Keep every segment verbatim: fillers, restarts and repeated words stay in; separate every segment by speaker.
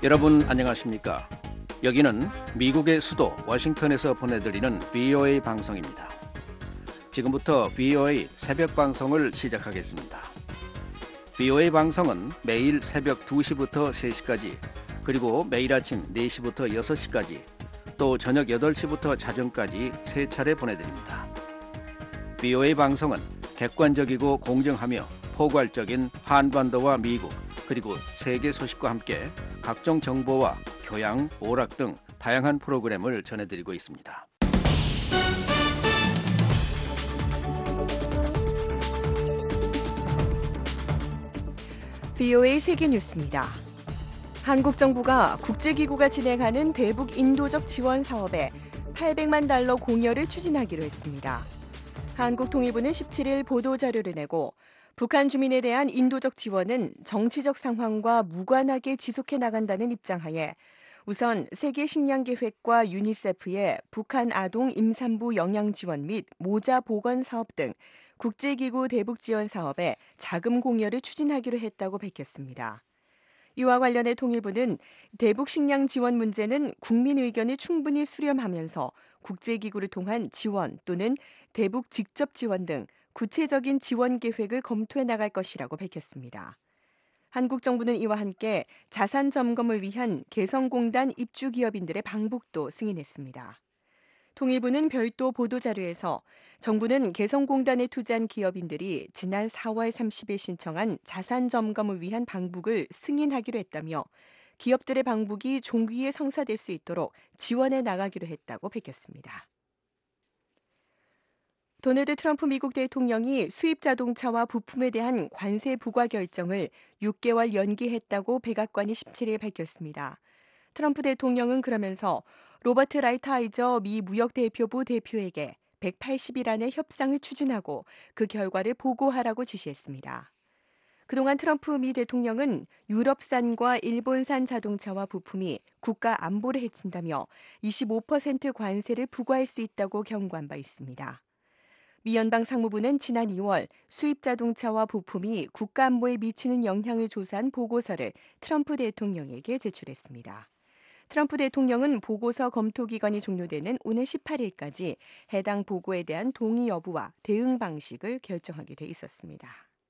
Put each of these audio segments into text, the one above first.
Speaker 1: 여러분 안녕하십니까? 여기는 미국의 수도 워싱턴에서 보내드리는 브이오에이 방송입니다. 지금부터 브이오에이 새벽 방송을 시작하겠습니다. 브이오에이 방송은 매일 새벽 두 시부터 세 시까지, 그리고 매일 아침 네 시부터 여섯 시까지, 또 저녁 여덟 시부터 자정까지 세 차례 보내드립니다. 브이오에이 방송은 객관적이고 공정하며 포괄적인 한반도와 미국, 그리고 세계 소식과 함께 각종 정보와 교양, 오락 등 다양한 프로그램을 전해드리고 있습니다.
Speaker 2: 브이오에이 세계뉴스입니다. 한국 정부가 국제기구가 진행하는 대북 인도적 지원 사업에 팔백만 달러 공여를 추진하기로 했습니다. 한국통일부는 십칠 일 보도자료를 내고 북한 주민에 대한 인도적 지원은 정치적 상황과 무관하게 지속해 나간다는 입장하에 우선 세계식량계획과 유니세프의 북한 아동 임산부 영양 지원 및 모자 보건 사업 등 국제기구 대북 지원 사업에 자금 공여를 추진하기로 했다고 밝혔습니다. 이와 관련해 통일부는 대북 식량 지원 문제는 국민 의견을 충분히 수렴하면서 국제기구를 통한 지원 또는 대북 직접 지원 등 구체적인 지원 계획을 검토해 나갈 것이라고 밝혔습니다. 한국 정부는 이와 함께 자산 점검을 위한 개성공단 입주 기업인들의 방북도 승인했습니다. 통일부는 별도 보도자료에서 정부는 개성공단에 투자한 기업인들이 지난 사월 삼십일 신청한 자산 점검을 위한 방북을 승인하기로 했다며 기업들의 방북이 종기에 성사될 수 있도록 지원해 나가기로 했다고 밝혔습니다. 도널드 트럼프 미국 대통령이 수입 자동차와 부품에 대한 관세 부과 결정을 육 개월 연기했다고 백악관이 십칠 일 밝혔습니다. 트럼프 대통령은 그러면서 로버트 라이트하이저 미 무역대표부 대표에게 백팔십 일 안에 협상을 추진하고 그 결과를 보고하라고 지시했습니다. 그동안 트럼프 미 대통령은 유럽산과 일본산 자동차와 부품이 국가 안보를 해친다며 이십오 퍼센트 관세를 부과할 수 있다고 경고한 바 있습니다. 미 연방상무부는 지난 이월 수입 자동차와 부품이 국가 안보에 미치는 영향을 조사한 보고서를 트럼프 대통령에게 제출했습니다. 트럼프 대통령은 보고서 검토 기간이 종료되는 오늘 십팔 일까지 해당 보고에 대한 동의 여부와 대응 방식을 결정하게 돼 있었습니다.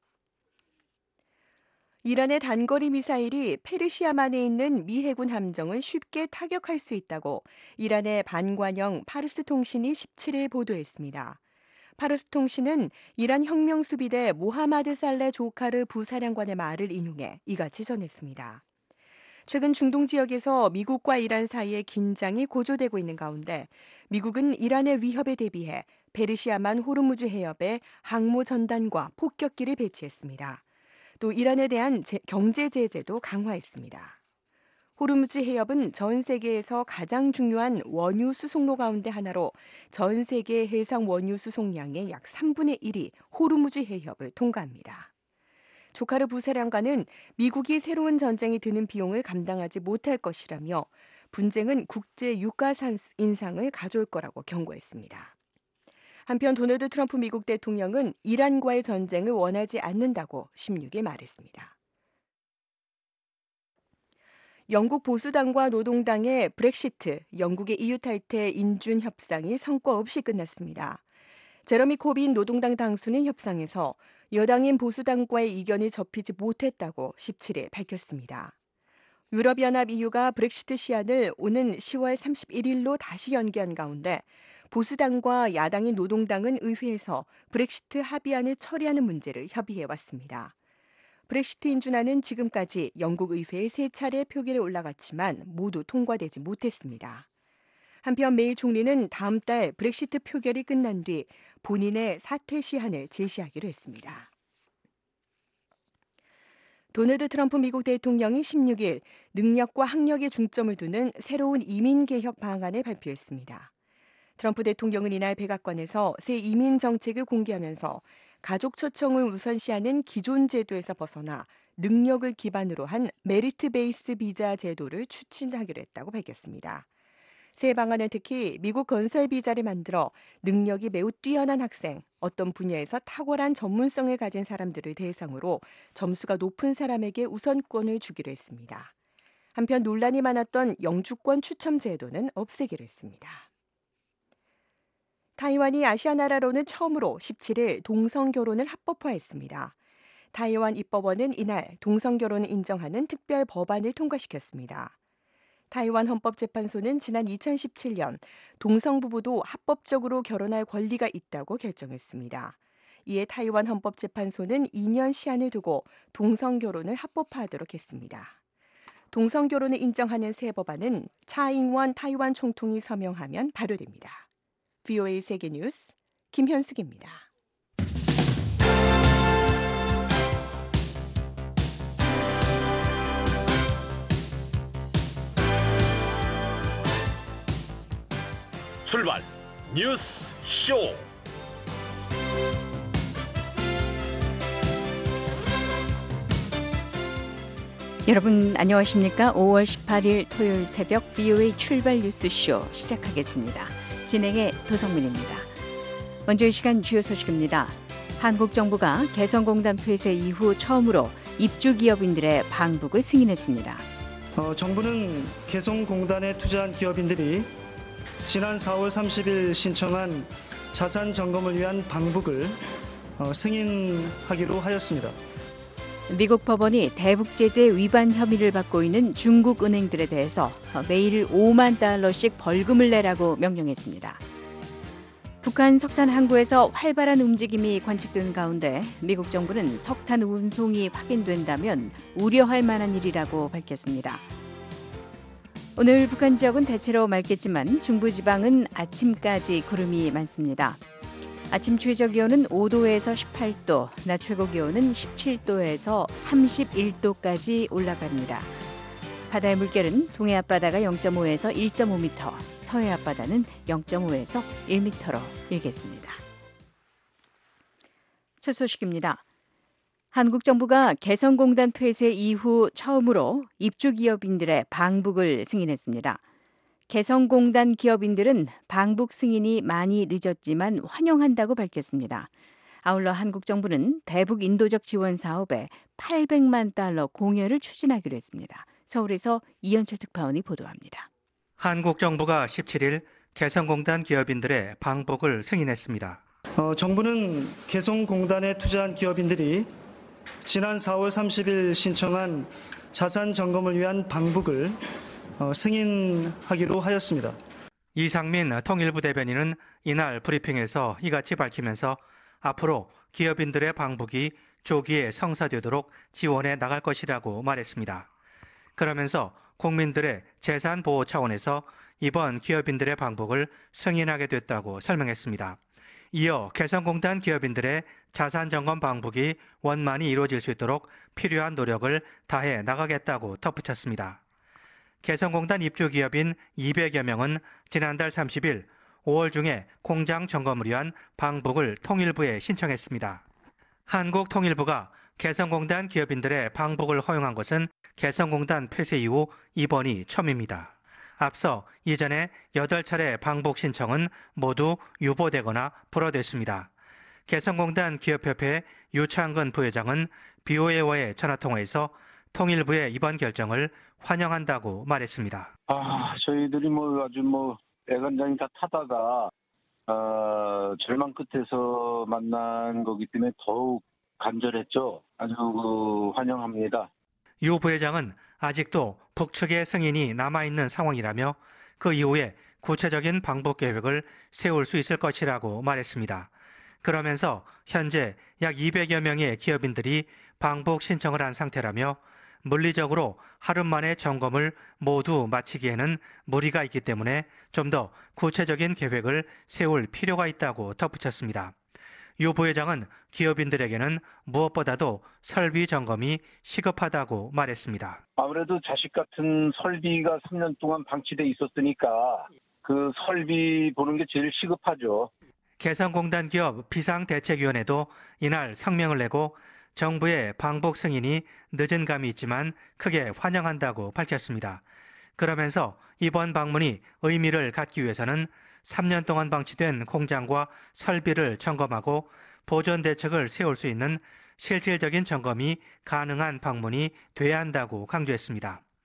Speaker 2: 이란의 단거리 미사일이 페르시아만에 있는 미 해군 함정을 쉽게 타격할 수 있다고 이란의 반관영 파르스 통신이 십칠 일 보도했습니다. 파르스 통신은 이란 혁명수비대 모하마드 살레 조카르 부사령관의 말을 인용해 이같이 전했습니다. 최근 중동 지역에서 미국과 이란 사이의 긴장이 고조되고 있는 가운데 미국은 이란의 위협에 대비해 페르시아만 호르무즈 해협에 항모 전단과 폭격기를 배치했습니다. 또 이란에 대한 경제 제재도 강화했습니다. 호르무즈 해협은 전 세계에서 가장 중요한 원유 수송로 가운데 하나로 전 세계 해상 원유 수송량의 약 삼분의 일이 호르무즈 해협을 통과합니다. 조카르 부사령관은 미국이 새로운 전쟁이 드는 비용을 감당하지 못할 것이라며 분쟁은 국제 유가 인상을 가져올 거라고 경고했습니다. 한편 도널드 트럼프 미국 대통령은 이란과의 전쟁을 원하지 않는다고 십육 일 말했습니다. 영국 보수당과 노동당의 브렉시트, 영국의 이유 탈퇴 인준 협상이 성과 없이 끝났습니다. 제러미 코빈 노동당 당수는 협상에서 여당인 보수당과의 이견이 접히지 못했다고 십칠 일 밝혔습니다. 유럽연합 이유가 브렉시트 시한을 오는 시월 삼십일 일로 다시 연기한 가운데 보수당과 야당인 노동당은 의회에서 브렉시트 합의안을 처리하는 문제를 협의해왔습니다. 브렉시트 인준안은 지금까지 영국 의회에 세 차례 표결에 올라갔지만 모두 통과되지 못했습니다. 한편 메이 총리는 다음 달 브렉시트 표결이 끝난 뒤 본인의 사퇴 시한을 제시하기로 했습니다. 도널드 트럼프 미국 대통령이 십육 일 능력과 학력에 중점을 두는 새로운 이민개혁 방안을 발표했습니다. 트럼프 대통령은 이날 백악관에서 새 이민 정책을 공개하면서 가족 초청을 우선시하는 기존 제도에서 벗어나 능력을 기반으로 한 메리트 베이스 비자 제도를 추진하기로 했다고 밝혔습니다. 새 방안은 특히 미국 건설 비자를 만들어 능력이 매우 뛰어난 학생, 어떤 분야에서 탁월한 전문성을 가진 사람들을 대상으로 점수가 높은 사람에게 우선권을 주기로 했습니다. 한편 논란이 많았던 영주권 추첨 제도는 없애기로 했습니다. 타이완이 아시아 나라로는 처음으로 십칠 일 동성 결혼을 합법화했습니다. 타이완 입법원은 이날 동성 결혼을 인정하는 특별 법안을 통과시켰습니다. 타이완 헌법재판소는 지난 이천십칠 년 동성 부부도 합법적으로 결혼할 권리가 있다고 결정했습니다. 이에 타이완 헌법재판소는 이 년 시한을 두고 동성 결혼을 합법화하도록 했습니다. 동성 결혼을 인정하는 새 법안은 차잉원 타이완 총통이 서명하면 발효됩니다. 브이오에이 세계뉴스 김현숙입니다.
Speaker 3: 출발 뉴스 쇼.
Speaker 4: 여러분 안녕하십니까? 오월 십팔일 토요일 새벽 브이오에이 출발 뉴스쇼 시작하겠습니다. 진행의 도성민입니다. 먼저 이 시간 주요 소식입니다. 한국 정부가 개성공단 폐쇄 이후 처음으로 입주기업인들의 방북을 승인했습니다.
Speaker 5: 어, 정부는 개성공단에 투자한 기업인들이 지난 사월 삼십일 신청한 자산 점검을 위한 방북을 어, 승인하기로 하였습니다.
Speaker 4: 미국 법원이 대북 제재 위반 혐의를 받고 있는 중국 은행들에 대해서 매일 오만 달러씩 벌금을 내라고 명령했습니다. 북한 석탄 항구에서 활발한 움직임이 관측된 가운데 미국 정부는 석탄 운송이 확인된다면 우려할 만한 일이라고 밝혔습니다. 오늘 북한 지역은 대체로 맑겠지만 중부지방은 아침까지 구름이 많습니다. 아침 최저 기온은 오 도에서 십팔 도, 낮 최고 기온은 십칠 도에서 삼십일 도까지 올라갑니다. 바다의 물결은 동해 앞바다가 영 점 오에서 일 점 오 미터, 서해 앞바다는 영 점 오에서 일 미터로 일겠습니다. 첫 소식입니다. 한국 정부가 개성공단 폐쇄 이후 처음으로 입주기업인들의 방북을 승인했습니다. 개성공단 기업인들은 방북 승인이 많이 늦었지만 환영한다고 밝혔습니다. 아울러 한국 정부는 대북 인도적 지원 사업에 팔백만 달러 공여를 추진하기로 했습니다. 서울에서 이현철 특파원이 보도합니다.
Speaker 6: 한국 정부가 십칠 일 개성공단 기업인들의 방북을 승인했습니다.
Speaker 5: 어, 정부는 개성공단에 투자한 기업인들이 지난 사월 삼십일 신청한 자산 점검을 위한 방북을 어, 승인하기로 하였습니다.
Speaker 6: 이상민 통일부 대변인은 이날 브리핑에서 이같이 밝히면서 앞으로 기업인들의 방북이 조기에 성사되도록 지원해 나갈 것이라고 말했습니다. 그러면서 국민들의 재산 보호 차원에서 이번 기업인들의 방북을 승인하게 됐다고 설명했습니다. 이어 개성공단 기업인들의 자산 점검 방북이 원만히 이루어질 수 있도록 필요한 노력을 다해 나가겠다고 덧붙였습니다. 개성공단 입주기업인 이백여 명은 지난달 삼십일 오월 중에 공장 점검을 위한 방북을 통일부에 신청했습니다. 한국통일부가 개성공단 기업인들의 방북을 허용한 것은 개성공단 폐쇄 이후 이번이 처음입니다. 앞서 이전에 여덟 차례 방북 신청은 모두 유보되거나 불허됐습니다. 개성공단 기업협회 유창근 부회장은 브이오에이와의 전화통화에서 통일부의 이번 결정을 환영한다고 말했습니다.
Speaker 7: 아, 저희들이 뭐 아주 뭐 애간장이 다 타다가 어, 절망 끝에서 만난 거기 때문에 더욱 간절했죠. 아주 그 환영합니다.
Speaker 6: 유 부회장은 아직도 북측의 승인이 남아있는 상황이라며 그 이후에 구체적인 방북 계획을 세울 수 있을 것이라고 말했습니다. 그러면서 현재 약 이백여 명의 기업인들이 방북 신청을 한 상태라며 물리적으로 하루 만에 점검을 모두 마치기에는 무리가 있기 때문에 좀 더 구체적인 계획을 세울 필요가 있다고 덧붙였습니다. 유 부회장은 기업인들에게는 무엇보다도 설비 점검이 시급하다고 말했습니다.
Speaker 7: 아무래도 자식 같은 설비가 삼 년 동안 방치돼 있었으니까 그 설비 보는 게 제일 시급하죠.
Speaker 6: 개성공단 기업 비상대책위원회도 이날 성명을 내고 정부의 방북 승인이 늦은 감이 있지만 크게 환영한다고 밝혔습니다. 그러면서 이번 방문이 의미를 갖기 위해서는 삼 년 동안 방치된 공장과 설비를 점검하고 보존 대책을 세울 수 있는 실질적인 점검이 가능한 방문이 돼야 한다고 강조했습니다.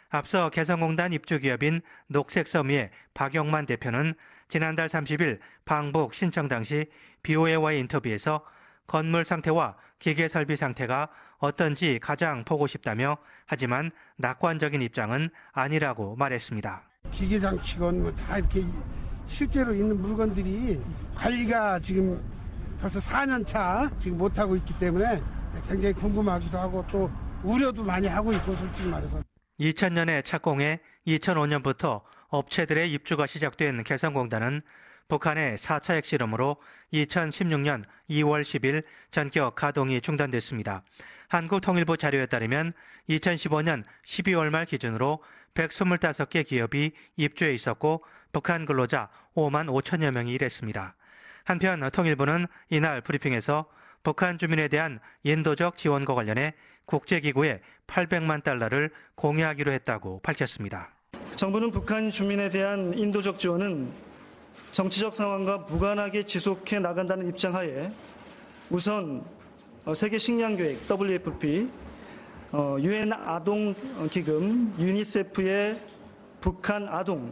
Speaker 6: 앞서 개성공단 입주기업인 녹색섬유의 박영만 대표는 지난달 삼십 일 방북 신청 당시 비오에이와의 인터뷰에서 건물 상태와 기계 설비 상태가 어떤지 가장 보고 싶다며 하지만 낙관적인 입장은 아니라고 말했습니다.
Speaker 8: 기계장치건 뭐 다 이렇게 실제로 있는 물건들이 관리가 지금 벌써 사 년 차 지금 못하고 있기 때문에 굉장히 궁금하기도 하고 또 우려도 많이 하고 있고 솔직히 말해서.
Speaker 6: 이천 년에 착공해 이천오 년부터 업체들의 입주가 시작된 개성공단은 북한의 사 차 핵실험으로 이천십육 년 이월 십일 전격 가동이 중단됐습니다. 한국통일부 자료에 따르면 이천십오 년 십이월 말 기준으로 백이십오 개 기업이 입주해 있었고 북한 근로자 오만 오천여 명이 일했습니다. 한편 통일부는 이날 브리핑에서 북한 주민에 대한 인도적 지원과 관련해 국제기구에 팔백만 달러를 공유하기로 했다고 밝혔습니다.
Speaker 5: 정부는 북한 주민에 대한 인도적 지원은 정치적 상황과 무관하게 지속해 나간다는 입장하에 우선 세계 식량계획 더블유에프피, 유엔 아동 기금 유니세프의 북한 아동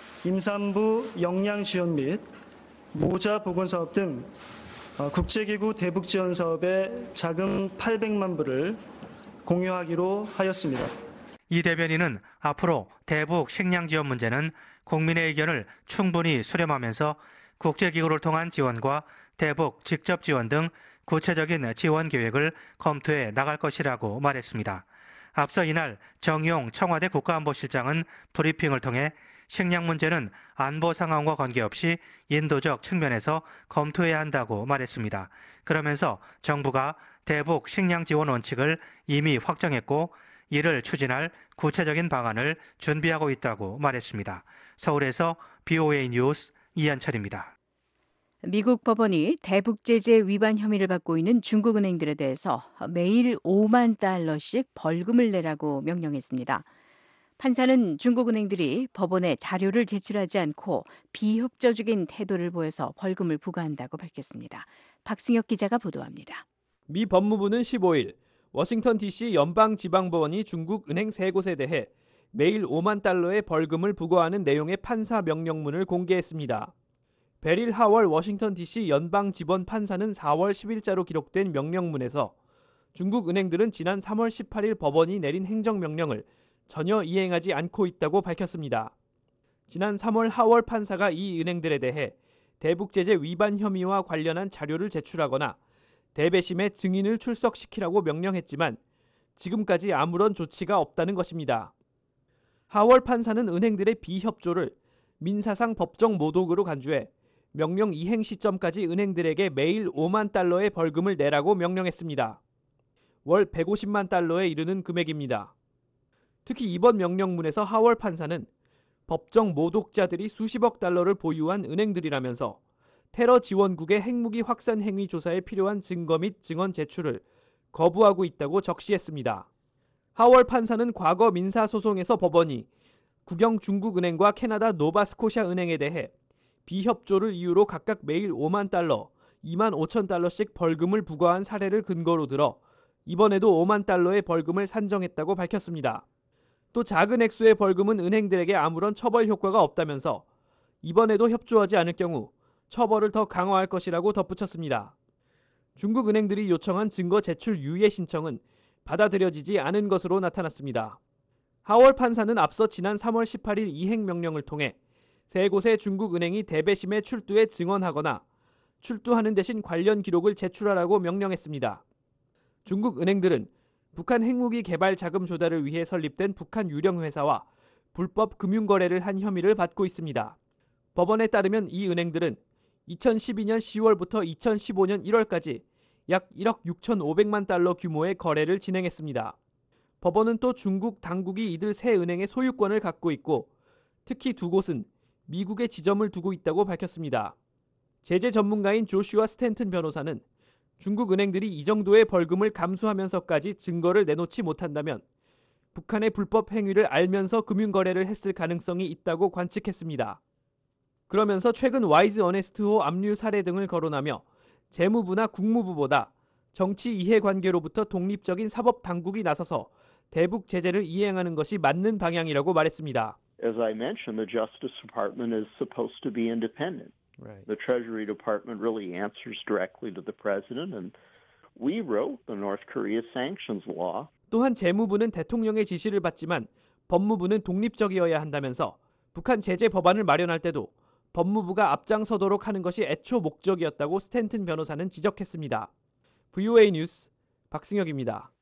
Speaker 5: 임산부 영양 지원 및 모자 보건 사업 등 국제기구 대북 지원 사업에 자금 팔백만 불을 공유하기로 하였습니다.
Speaker 6: 이 대변인은 앞으로 대북 식량 지원 문제는 국민의 의견을 충분히 수렴하면서 국제기구를 통한 지원과 대북 직접 지원 등 구체적인 지원 계획을 검토해 나갈 것이라고 말했습니다. 앞서 이날 정용 청와대 국가안보실장은 브리핑을 통해 식량 문제는 안보 상황과 관계없이 인도적 측면에서 검토해야 한다고 말했습니다. 그러면서 정부가 대북 식량 지원 원칙을 이미 확정했고 이를 추진할 구체적인 방안을 준비하고 있다고 말했습니다. 서울에서 비오에이 뉴스 이한철입니다.
Speaker 4: 미국 법원이 대북 제재 위반 혐의를 받고 있는 중국 은행들에 대해서 매일 오만 달러씩 벌금을 내라고 명령했습니다. 판사는 중국 은행들이 법원에 자료를 제출하지 않고 비협조적인 태도를 보여서 벌금을 부과한다고 밝혔습니다. 박승혁 기자가 보도합니다.
Speaker 9: 미 법무부는 십오 일 워싱턴 디씨 연방지방법원이 중국 은행 세 곳에 대해 매일 오만 달러의 벌금을 부과하는 내용의 판사 명령문을 공개했습니다. 베릴 하월 워싱턴 디씨 연방지법 판사는 사월 십일자로 기록된 명령문에서 중국 은행들은 지난 삼월 십팔일 법원이 내린 행정명령을 전혀 이행하지 않고 있다고 밝혔습니다. 지난 삼월 하월 판사가 이 은행들에 대해 대북제재 위반 혐의와 관련한 자료를 제출하거나 대배심의 증인을 출석시키라고 명령했지만 지금까지 아무런 조치가 없다는 것입니다. 하월 판사는 은행들의 비협조를 민사상 법정 모독으로 간주해 명령 이행 시점까지 은행들에게 매일 오만 달러의 벌금을 내라고 명령했습니다. 월 백오십만 달러에 이르는 금액입니다. 특히 이번 명령문에서 하월 판사는 법정 모독자들이 수십억 달러를 보유한 은행들이라면서 테러 지원국의 핵무기 확산 행위 조사에 필요한 증거 및 증언 제출을 거부하고 있다고 적시했습니다. 하월 판사는 과거 민사소송에서 법원이 국영 중국은행과 캐나다 노바스코샤 은행에 대해 비협조를 이유로 각각 매일 오만 달러, 이만 오천 달러씩 벌금을 부과한 사례를 근거로 들어 이번에도 오만 달러의 벌금을 산정했다고 밝혔습니다. 또 작은 액수의 벌금은 은행들에게 아무런 처벌 효과가 없다면서 이번에도 협조하지 않을 경우 처벌을 더 강화할 것이라고 덧붙였습니다. 중국 은행들이 요청한 증거 제출 유예 신청은 받아들여지지 않은 것으로 나타났습니다. 하월 판사는 앞서 지난 삼월 십팔일 이행 명령을 통해 세 곳의 중국 은행이 대배심에 출두해 증언하거나 출두하는 대신 관련 기록을 제출하라고 명령했습니다. 중국 은행들은 북한 핵무기 개발 자금 조달을 위해 설립된 북한 유령 회사와 불법 금융거래를 한 혐의를 받고 있습니다. 법원에 따르면 이 은행들은 이천십이년 시월부터 이천십오년 일월까지 약 일억 육천오백만 달러 규모의 거래를 진행했습니다. 법원은 또 중국 당국이 이들 세 은행의 소유권을 갖고 있고 특히 두 곳은 미국에 지점을 두고 있다고 밝혔습니다. 제재 전문가인 조슈아 스탠튼 변호사는 중국 은행들이 이 정도의 벌금을 감수하면서까지 증거를 내놓지 못한다면 북한의 불법 행위를 알면서 금융거래를 했을 가능성이 있다고 관측했습니다. 그러면서 최근 와이즈 어네스트호 압류 사례 등을 거론하며 재무부나 국무부보다 정치 이해관계로부터 독립적인 사법당국이 나서서 대북 제재를 이행하는 것이 맞는 방향이라고 말했습니다.
Speaker 10: As I mentioned, the Justice Department is supposed to be independent.
Speaker 9: Right.
Speaker 10: The Treasury Department really answers directly to the president, and we wrote the North Korea sanctions law.
Speaker 9: 또한 재무부는 대통령의 지시를 받지만 법무부는 독립적이어야 한다면서 북한 제재 법안을 마련할 때도 법무부가 앞장서도록 하는 것이 애초 목적이었다고 스탠튼 변호사는 지적했습니다. 브이오에이 뉴스 박승혁입니다.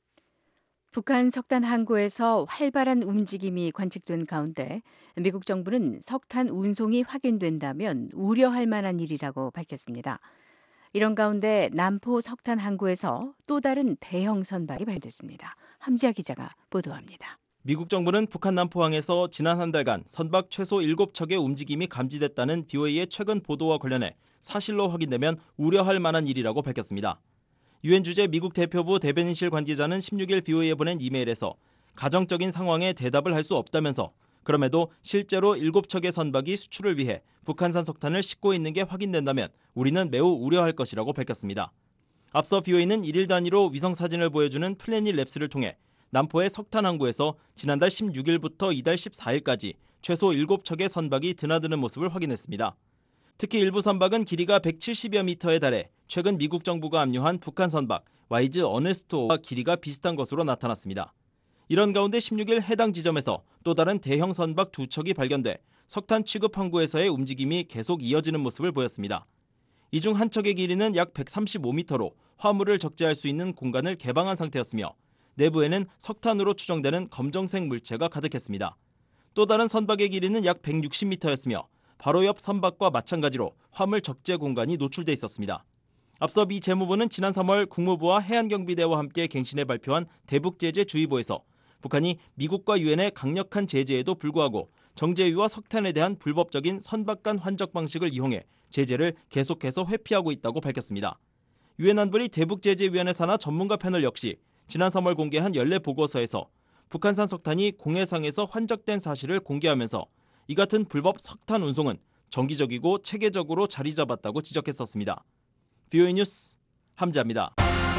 Speaker 4: 북한 석탄 항구에서 활발한 움직임이 관측된 가운데 미국 정부는 석탄 운송이 확인된다면 우려할 만한 일이라고 밝혔습니다. 이런 가운데 남포 석탄 항구에서 또 다른 대형 선박이 발견됐습니다. 함지아 기자가 보도합니다.
Speaker 11: 미국 정부는 북한 남포항에서 지난 한 달간 선박 최소 일곱 척의 움직임이 감지됐다는 브이오에이의 최근 보도와 관련해 사실로 확인되면 우려할 만한 일이라고 밝혔습니다. 유엔 주재 미국 대표부 대변인실 관계자는 십육 일 브이오에이에 보낸 이메일에서 가정적인 상황에 대답을 할 수 없다면서 그럼에도 실제로 일곱 척의 선박이 수출을 위해 북한산 석탄을 싣고 있는 게 확인된다면 우리는 매우 우려할 것이라고 밝혔습니다. 앞서 브이오에이는 일일 단위로 위성사진을 보여주는 플래닛 랩스를 통해 남포의 석탄 항구에서 지난달 십육 일부터 이달 십사 일까지 최소 일곱 척의 선박이 드나드는 모습을 확인했습니다. 특히 일부 선박은 길이가 백칠십여 미터에 달해 최근 미국 정부가 압류한 북한 선박 와이즈 어네스토와 길이가 비슷한 것으로 나타났습니다. 이런 가운데 십육 일 해당 지점에서 또 다른 대형 선박 두 척이 발견돼 석탄 취급 항구에서의 움직임이 계속 이어지는 모습을 보였습니다. 이 중 한 척의 길이는 약 백삼십오 미터로 화물을 적재할 수 있는 공간을 개방한 상태였으며 내부에는 석탄으로 추정되는 검정색 물체가 가득했습니다. 또 다른 선박의 길이는 약 백육십 미터였으며 바로 옆 선박과 마찬가지로 화물 적재 공간이 노출돼 있었습니다. 앞서 미 재무부는 지난 삼월 국무부와 해안경비대와 함께 갱신해 발표한 대북제재주의보에서 북한이 미국과 유엔의 강력한 제재에도 불구하고 정제유와 석탄에 대한 불법적인 선박 간 환적 방식을 이용해 제재를 계속해서 회피하고 있다고 밝혔습니다. 유엔 안보리 대북제재위원회 산하 전문가 패널 역시 지난 삼월 공개한 연례 보고서에서 북한산 석탄이 공해상에서 환적된 사실을 공개하면서 이 같은 불법 석탄 운송은 정기적이고 체계적으로 자리 잡았다고 지적했었습니다. 브이오에이 뉴스 함지아입니다.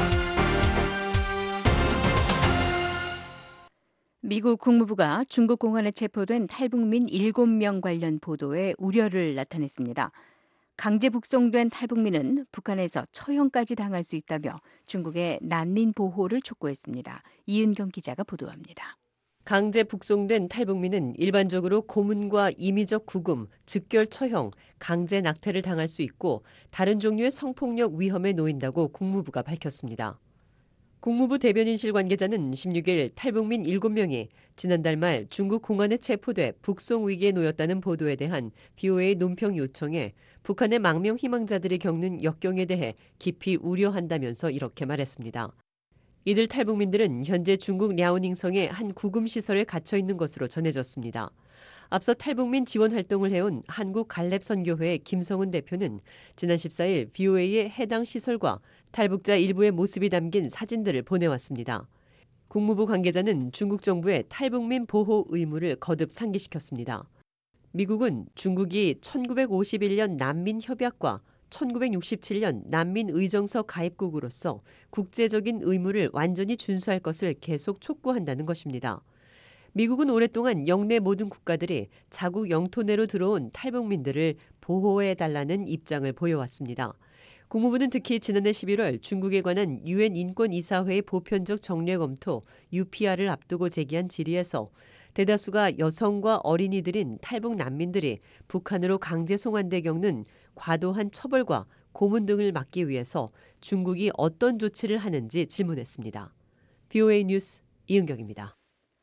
Speaker 4: 미국 국무부가 중국 공안에 체포된 탈북민 일곱 명 관련 보도에 우려를 나타냈습니다. 강제 북송된 탈북민은 북한에서 처형까지 당할 수 있다며 중국의 난민 보호를 촉구했습니다. 이은경 기자가 보도합니다.
Speaker 12: 강제 북송된 탈북민은 일반적으로 고문과 임의적 구금, 즉결 처형, 강제 낙태를 당할 수 있고 다른 종류의 성폭력 위험에 놓인다고 국무부가 밝혔습니다. 국무부 대변인실 관계자는 십육 일 탈북민 일곱 명이 지난달 말 중국 공안에 체포돼 북송 위기에 놓였다는 보도에 대한 브이오에이 논평 요청에 북한의 망명 희망자들이 겪는 역경에 대해 깊이 우려한다면서 이렇게 말했습니다. 이들 탈북민들은 현재 중국 랴오닝성의 한 구금시설에 갇혀 있는 것으로 전해졌습니다. 앞서 탈북민 지원 활동을 해온 한국갈렙선교회 김성은 대표는 지난 십사 일 브이오에이에 해당 시설과 탈북자 일부의 모습이 담긴 사진들을 보내왔습니다. 국무부 관계자는 중국 정부의 탈북민 보호 의무를 거듭 상기시켰습니다. 미국은 중국이 천구백오십일 년 난민협약과 천구백육십칠 년 난민의정서 가입국으로서 국제적인 의무를 완전히 준수할 것을 계속 촉구한다는 것입니다. 미국은 오랫동안 영내 모든 국가들이 자국 영토 내로 들어온 탈북민들을 보호해달라는 입장을 보여왔습니다. 국무부는 특히 지난해 십일월 중국에 관한 유엔 인권이사회의 보편적 정례 검토 유피알을 앞두고 제기한 질의에서 대다수가 여성과 어린이들인 탈북 난민들이 북한으로 강제 송환돼 겪는 과도한 처벌과 고문 등을 막기 위해서 중국이 어떤 조치를 하는지 질문했습니다. 브이오에이 뉴스 이은경입니다.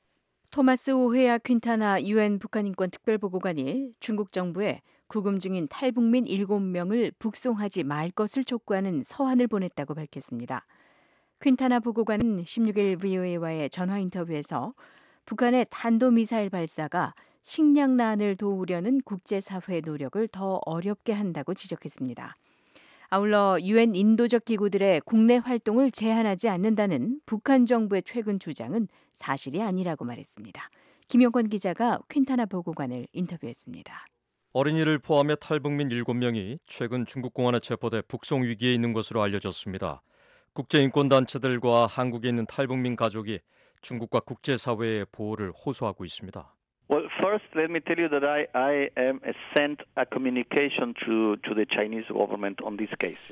Speaker 4: 토마스 오헤아 퀸타나 유엔 북한인권 특별보고관이 중국 정부에 구금 중인 탈북민 일곱 명을 북송하지 말 것을 촉구하는 서한을 보냈다고 밝혔습니다. 퀸타나 보고관은 십육 일 브이오에이와의 전화 인터뷰에서 북한의 탄도미사일 발사가 식량난을 도우려는 국제사회의 노력을 더 어렵게 한다고 지적했습니다. 아울러 유엔 인도적 기구들의 국내 활동을 제한하지 않는다는 북한 정부의 최근 주장은 사실이 아니라고 말했습니다. 김용권 기자가 퀸타나 보고관을 인터뷰했습니다.
Speaker 13: 어린이를 포함해 탈북민 일곱 명이 최근 중국 공안에 체포돼 북송 위기에 있는 것으로 알려졌습니다. 국제인권단체들과 한국에 있는 탈북민 가족이 중국과 국제사회의 보호를 호소하고 있습니다.
Speaker 14: Well, first, let me tell you that I, I am sent a communication to, to the Chinese government on these cases.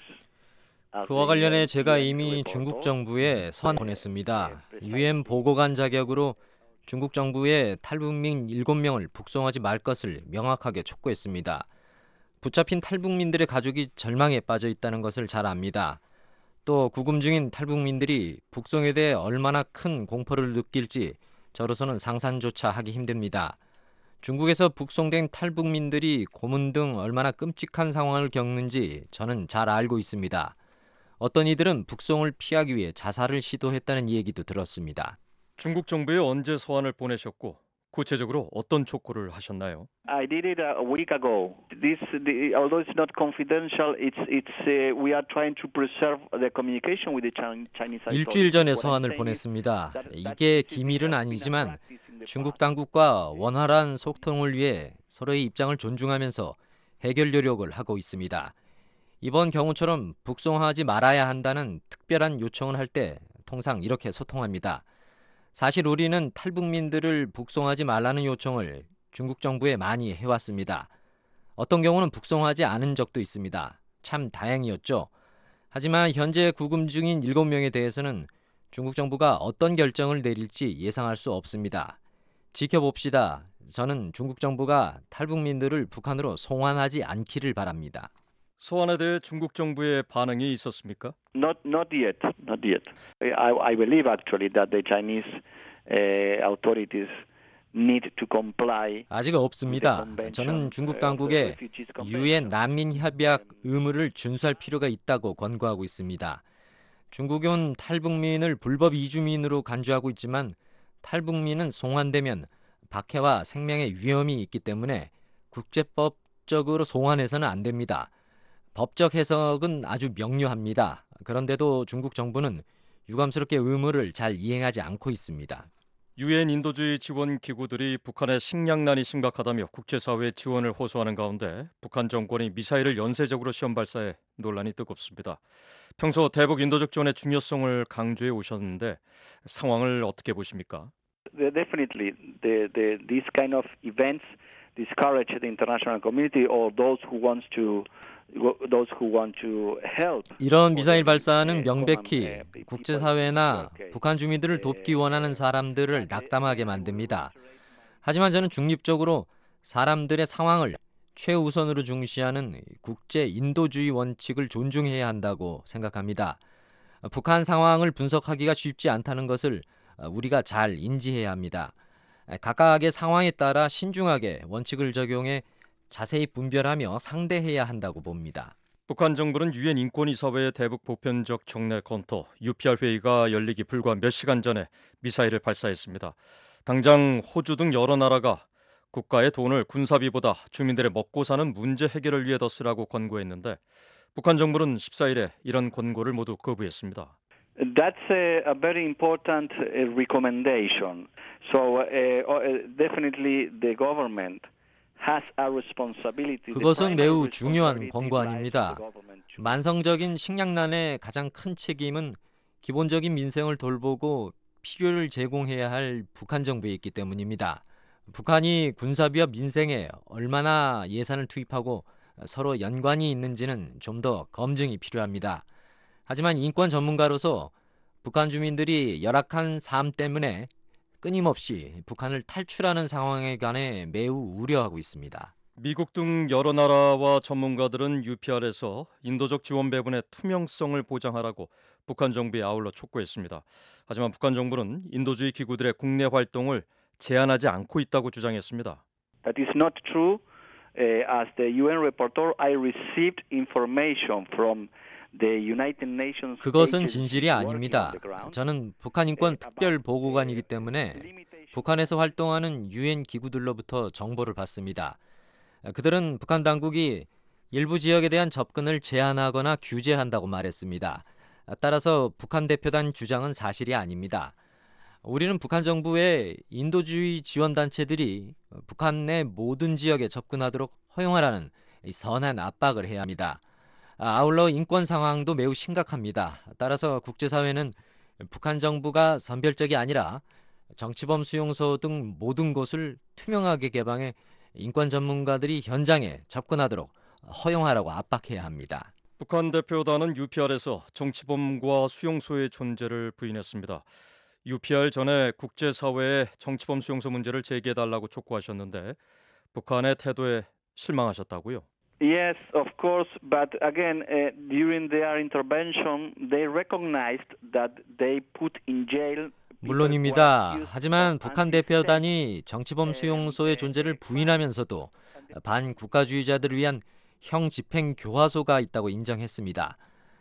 Speaker 15: 그와 관련해 제가 이미 중국 정부에 서한 보냈습니다. 유엔 보고관 자격으로 중국 정부에 탈북민 일곱 명을 북송하지 말 것을 명확하게 촉구했습니다. 붙잡힌 탈북민들의 가족이 절망에 빠져 있다는 것을 잘 압니다. 또 구금 중인 탈북민들이 북송에 대해 얼마나 큰 공포를 느낄지 저로서는 상상조차 하기 힘듭니다. 중국에서 북송된 탈북민들이 고문 등 얼마나 끔찍한 상황을 겪는지 저는 잘 알고 있습니다. 어떤 이들은 북송을 피하기 위해 자살을 시도했다는 얘기도 들었습니다.
Speaker 13: 중국 정부에 언제 소환을 보내셨고 구체적으로 어떤 촉구를 하셨나요?
Speaker 14: I did it a week ago. This, the, although it's not confidential, it's it's uh, we are trying to preserve the communication with the Chinese authorities.
Speaker 15: 일주일 전에 서한을 보냈습니다. 이게 기밀은 아니지만 중국 당국과 원활한 소통을 위해 서로의 입장을 존중하면서 해결 노력을 하고 있습니다. 이번 경우처럼 북송하지 말아야 한다는 특별한 요청을 할 때 통상 이렇게 소통합니다. 사실 우리는 탈북민들을 북송하지 말라는 요청을 중국 정부에 많이 해왔습니다. 어떤 경우는 북송하지 않은 적도 있습니다. 참 다행이었죠. 하지만 현재 구금 중인 일곱 명에 대해서는 중국 정부가 어떤 결정을 내릴지 예상할 수 없습니다. 지켜봅시다. 저는 중국 정부가 탈북민들을 북한으로 송환하지 않기를 바랍니다.
Speaker 13: 소환에 대해 중국 정부의 반응이 있었습니까?
Speaker 14: Not not yet, not yet. I I believe actually that the Chinese uh, authorities need to comply.
Speaker 15: 아직 없습니다. 저는 중국 당국에 유엔 난민 협약 의무를 준수할 필요가 있다고 권고하고 있습니다. 중국은 탈북민을 불법 이주민으로 간주하고 있지만 탈북민은 송환되면 박해와 생명의 위험이 있기 때문에 국제법적으로 송환해서는 안 됩니다. 법적 해석은 아주 명료합니다. 그런데도 중국 정부는 유감스럽게 의무를 잘 이행하지 않고 있습니다.
Speaker 13: 유엔 인도주의 지원 기구들이 북한의 식량난이 심각하다며 국제사회의 지원을 호소하는 가운데 북한 정권이 미사일을 연쇄적으로 시험 발사해 논란이 뜨겁습니다. 평소 대북 인도적 지원의 중요성을 강조해 오셨는데 상황을 어떻게 보십니까?
Speaker 14: Definitely, the, the, these kind of events discourage the international community or those who wants to
Speaker 15: 이런 미사일 발사는 명백히 국제사회나 북한 주민들을 돕기 원하는 사람들을 낙담하게 만듭니다. 하지만 저는 중립적으로 사람들의 상황을 최우선으로 중시하는 국제 인도주의 원칙을 존중해야 한다고 생각합니다. 북한 상황을 분석하기가 쉽지 않다는 것을 우리가 잘 인지해야 합니다. 각각의 상황에 따라 신중하게 원칙을 적용해 자세히 분별하며 상대해야 한다고 봅니다.
Speaker 13: 북한 정부는 유엔 인권이사회의 대북 보편적 정례 검토 유피알 회의가 열리기 불과 몇 시간 전에 미사일을 발사했습니다. 당장 호주 등 여러 나라가 국가의 돈을 군사비보다 주민들의 먹고 사는 문제 해결을 위해 더 쓰라고 권고했는데 북한 정부는 십사일에 이런 권고를 모두 거부했습니다.
Speaker 14: That's a, a very important recommendation. So uh, definitely the government
Speaker 15: 그것은 매우 중요한 권고안입니다. 만성적인 식량난의 가장 큰 책임은 기본적인 민생을 돌보고 필요를 제공해야 할 북한 정부에 있기 때문입니다. 북한이 군사비와 민생에 얼마나 예산을 투입하고 서로 연관이 있는지는 좀 더 검증이 필요합니다. 하지만 인권 전문가로서 북한 주민들이 열악한 삶 때문에 끊임없이 북한을 탈출하는 상황에 관해 매우 우려하고 있습니다.
Speaker 13: 미국 등 여러 나라와 전문가들은 유피알에서 인도적 지원 배분의 투명성을 보장하라고 북한 정부에 아울러 촉구했습니다. 하지만 북한 정부는 인도주의 기구들의 국내 활동을 제한하지 않고 있다고 주장했습니다.
Speaker 14: That is not true. As the 유엔 reporter, I received information from
Speaker 15: 그것은 진실이 아닙니다. 저는 북한 인권 특별 보고관이기 때문에 북한에서 활동하는 유엔 기구들로부터 정보를 받습니다. 그들은 북한 당국이 일부 지역에 대한 접근을 제한하거나 규제한다고 말했습니다. 따라서 북한 대표단 주장은 사실이 아닙니다. 우리는 북한 정부의 인도주의 지원단체들이 북한 내 모든 지역에 접근하도록 허용하라는 선한 압박을 해야 합니다. 아울러 인권 상황도 매우 심각합니다. 따라서 국제사회는 북한 정부가 선별적이 아니라 정치범 수용소 등 모든 곳을 투명하게 개방해 인권 전문가들이 현장에 접근하도록 허용하라고 압박해야 합니다.
Speaker 13: 북한 대표단은 유피알에서 정치범과 수용소의 존재를 부인했습니다. 유피알 전에 국제사회에 정치범 수용소 문제를 제기해달라고 촉구하셨는데 북한의 태도에 실망하셨다고요?
Speaker 14: Yes, of course, but again, uh, during their intervention, they recognized that they put in jail.
Speaker 15: 물론입니다. 하지만 북한 대표단이 정치범 수용소의 존재를 부인하면서도 반국가주의자들을 위한 형 집행 교화소가 있다고 인정했습니다.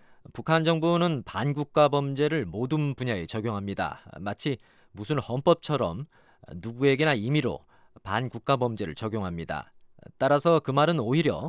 Speaker 15: 북한 정부는 반국가 범죄를 모든 분야에 적용합니다. 마치 무슨 헌법처럼 누구에게나 임의로 반국가 범죄를 적용합니다. 따라서 그 말은 오히려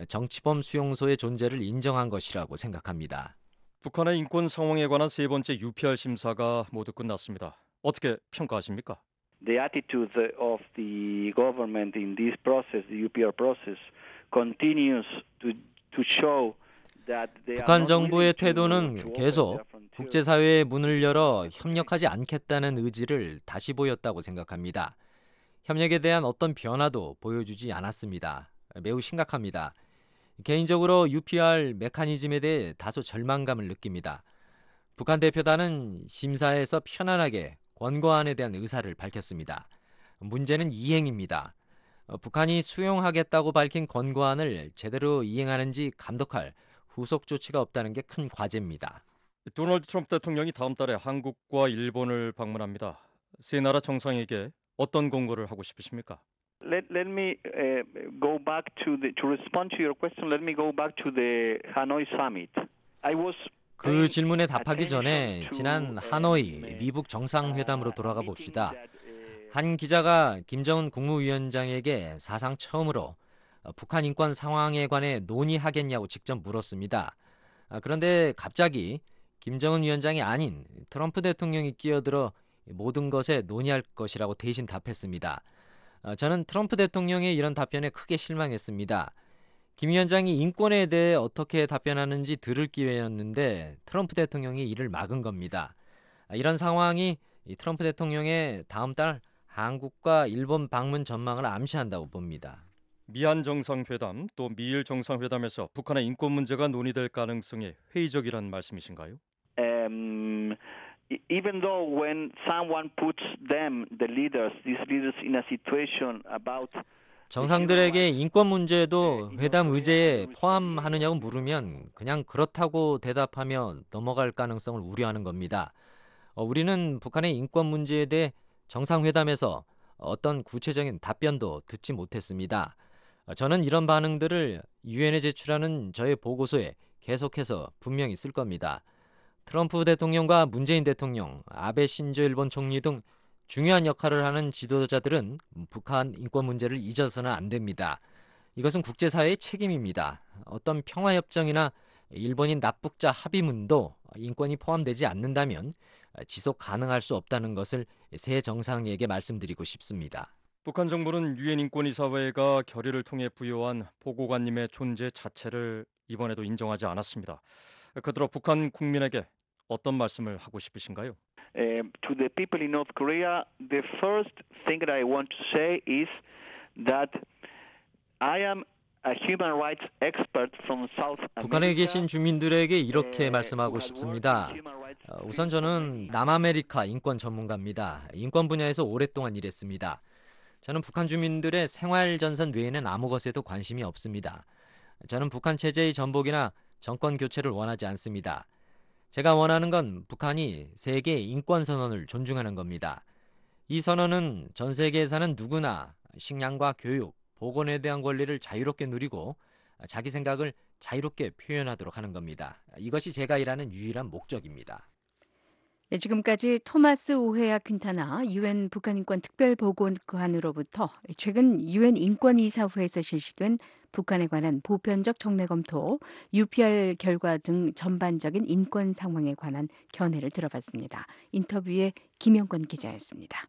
Speaker 15: 정치범 수용소의 존재를 인정한 것이라고 생각합니다.
Speaker 13: 북한의 인권 상황에 관한 세 번째 유피알 심사가 모두 끝났습니다. 어떻게 평가하십니까?
Speaker 14: The attitude of the government in this process, the 유피알 process, continues to to show that they are
Speaker 15: 북한
Speaker 14: not
Speaker 15: 정부의
Speaker 14: willing to-
Speaker 15: 태도는
Speaker 14: to
Speaker 15: 계속
Speaker 14: open their frontiers.
Speaker 15: 국제사회의 문을 열어 협력하지 않겠다는 의지를 다시 보였다고 생각합니다. 협력에 대한 어떤 변화도 보여주지 않았습니다. 매우 심각합니다. 개인적으로 유피알 메커니즘에 대해 다소 절망감을 느낍니다. 북한 대표단은 심사에서 편안하게 권고안에 대한 의사를 밝혔습니다. 문제는 이행입니다. 북한이 수용하겠다고 밝힌 권고안을 제대로 이행하는지 감독할 후속 조치가 없다는 게 큰 과제입니다.
Speaker 13: 도널드 트럼프 대통령이 다음 달에 한국과 일본을 방문합니다. 세 나라 정상에게 어떤 공고를 하고 싶으십니까?
Speaker 14: Let let me uh, go back to the to respond to your question. Let me go back to the Hanoi summit. I was
Speaker 15: 그 질문에 답하기 전에 지난 하노이 미북 정상회담으로 돌아가 봅시다. 한 기자가 김정은 국무위원장에게 사상 처음으로 북한 인권 상황에 관해 논의하겠냐고 직접 물었습니다. 그런데 갑자기 김정은 위원장이 아닌 트럼프 대통령이 끼어들어 모든 것에 논의할 것이라고 대신 답했습니다. 저는 트럼프 대통령의 이런 답변에 크게 실망했습니다. 김 위원장이 인권에 대해 어떻게 답변하는지 들을 기회였는데 트럼프 대통령이 이를 막은 겁니다. 이런 상황이 트럼프 대통령의 다음 달 한국과 일본 방문 전망을 암시한다고 봅니다.
Speaker 13: 미한 정상회담 또 미일 정상회담에서 북한의 인권 문제가 논의될 가능성이 회의적이라는 말씀이신가요?
Speaker 14: um, even though when someone puts them, the leaders, these leaders in a situation about
Speaker 15: 정상들에게 인권 문제도 회담 의제에 포함하느냐고 물으면 그냥 그렇다고 대답하며 넘어갈 가능성을 우려하는 겁니다. 어, 우리는 북한의 인권 문제에 대해 정상회담에서 어떤 구체적인 답변도 듣지 못했습니다. 어, 저는 이런 반응들을 유엔에 제출하는 저의 보고서에 계속해서 분명히 쓸 겁니다. 트럼프 대통령과 문재인 대통령, 아베 신조 일본 총리 등 중요한 역할을 하는 지도자들은 북한 인권 문제를 잊어서는 안 됩니다. 이것은 국제사회의 책임입니다. 어떤 평화협정이나 일본인 납북자 합의문도 인권이 포함되지 않는다면 지속 가능할 수 없다는 것을 새 정상에게 말씀드리고 싶습니다.
Speaker 13: 북한 정부는 유엔 인권이사회가 결의를 통해 부여한 보고관님의 존재 자체를 이번에도 인정하지 않았습니다. 그들어 북한 국민에게 어떤 말씀을 하고 싶으신가요?
Speaker 14: Uh, to the people in North Korea, the first thing that I want to say is that I am a human rights expert from South America.
Speaker 15: 북한에 계신 주민들에게 이렇게 말씀하고 싶습니다. 우선 저는 남아메리카 인권 전문가입니다. 인권 분야에서 오랫동안 일했습니다. 저는 북한 주민들의 생활 전선 외에는 아무 것에도 관심이 없습니다. 저는 북한 체제의 전복이나 정권 교체를 원하지 않습니다. 제가 원하는 건 북한이 세계 인권 선언을 존중하는 겁니다. 이 선언은 전 세계에 사는 누구나 식량과 교육, 보건에 대한 권리를 자유롭게 누리고 자기 생각을 자유롭게 표현하도록 하는 겁니다. 이것이 제가 일하는 유일한 목적입니다.
Speaker 4: 네, 지금까지 토마스 오헤야 퀸타나 유엔 북한인권 특별보고관으로부터 최근 유엔 인권이사회에서 실시된 북한에 관한 보편적 정례 검토, 유피알 결과 등 전반적인 인권 상황에 관한 견해를 들어봤습니다. 인터뷰에 김영권 기자였습니다.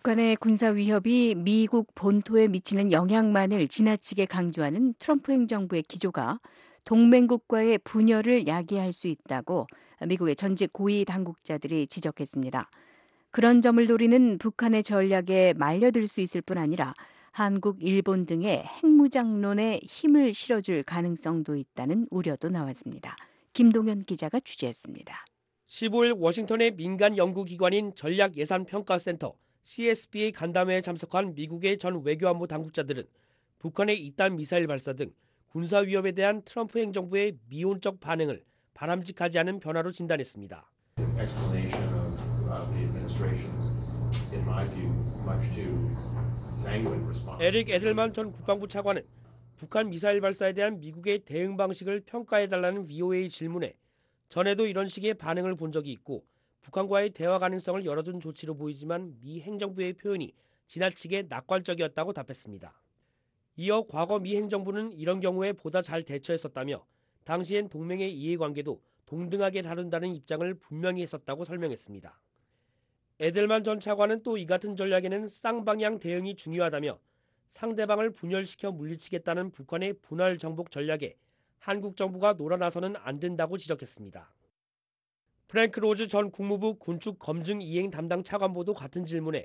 Speaker 4: 북한의 군사 위협이 미국 본토에 미치는 영향만을 지나치게 강조하는 트럼프 행정부의 기조가 동맹국과의 분열을 야기할 수 있다고 미국의 전직 고위 당국자들이 지적했습니다. 그런 점을 노리는 북한의 전략에 말려들 수 있을 뿐 아니라 한국, 일본 등의 핵무장론에 힘을 실어줄 가능성도 있다는 우려도 나왔습니다. 김동현 기자가 취재했습니다.
Speaker 16: 십오일 워싱턴의 민간 연구기관인 전략예산평가센터 씨에스피의 간담회에 참석한 미국의 전 외교안보 당국자들은 북한의 이딴 미사일 발사 등 군사 위협에 대한 트럼프 행정부의 미온적 반응을 바람직하지 않은 변화로 진단했습니다. 에릭 에델만 전 국방부 차관은 북한 미사일 발사에 대한 미국의 대응 방식을 평가해달라는 브이오에이 질문에 전에도 이런 식의 반응을 본 적이 있고 북한과의 대화 가능성을 열어둔 조치로 보이지만 미 행정부의 표현이 지나치게 낙관적이었다고 답했습니다. 이어 과거 미 행정부는 이런 경우에 보다 잘 대처했었다며 당시엔 동맹의 이해관계도 동등하게 다룬다는 입장을 분명히 했었다고 설명했습니다. 에델만 전 차관은 또 이 같은 전략에는 쌍방향 대응이 중요하다며 상대방을 분열시켜 물리치겠다는 북한의 분할 정복 전략에 한국 정부가 놀아나서는 안 된다고 지적했습니다. 프랭크 로즈 전 국무부 군축 검증 이행 담당 차관보도 같은 질문에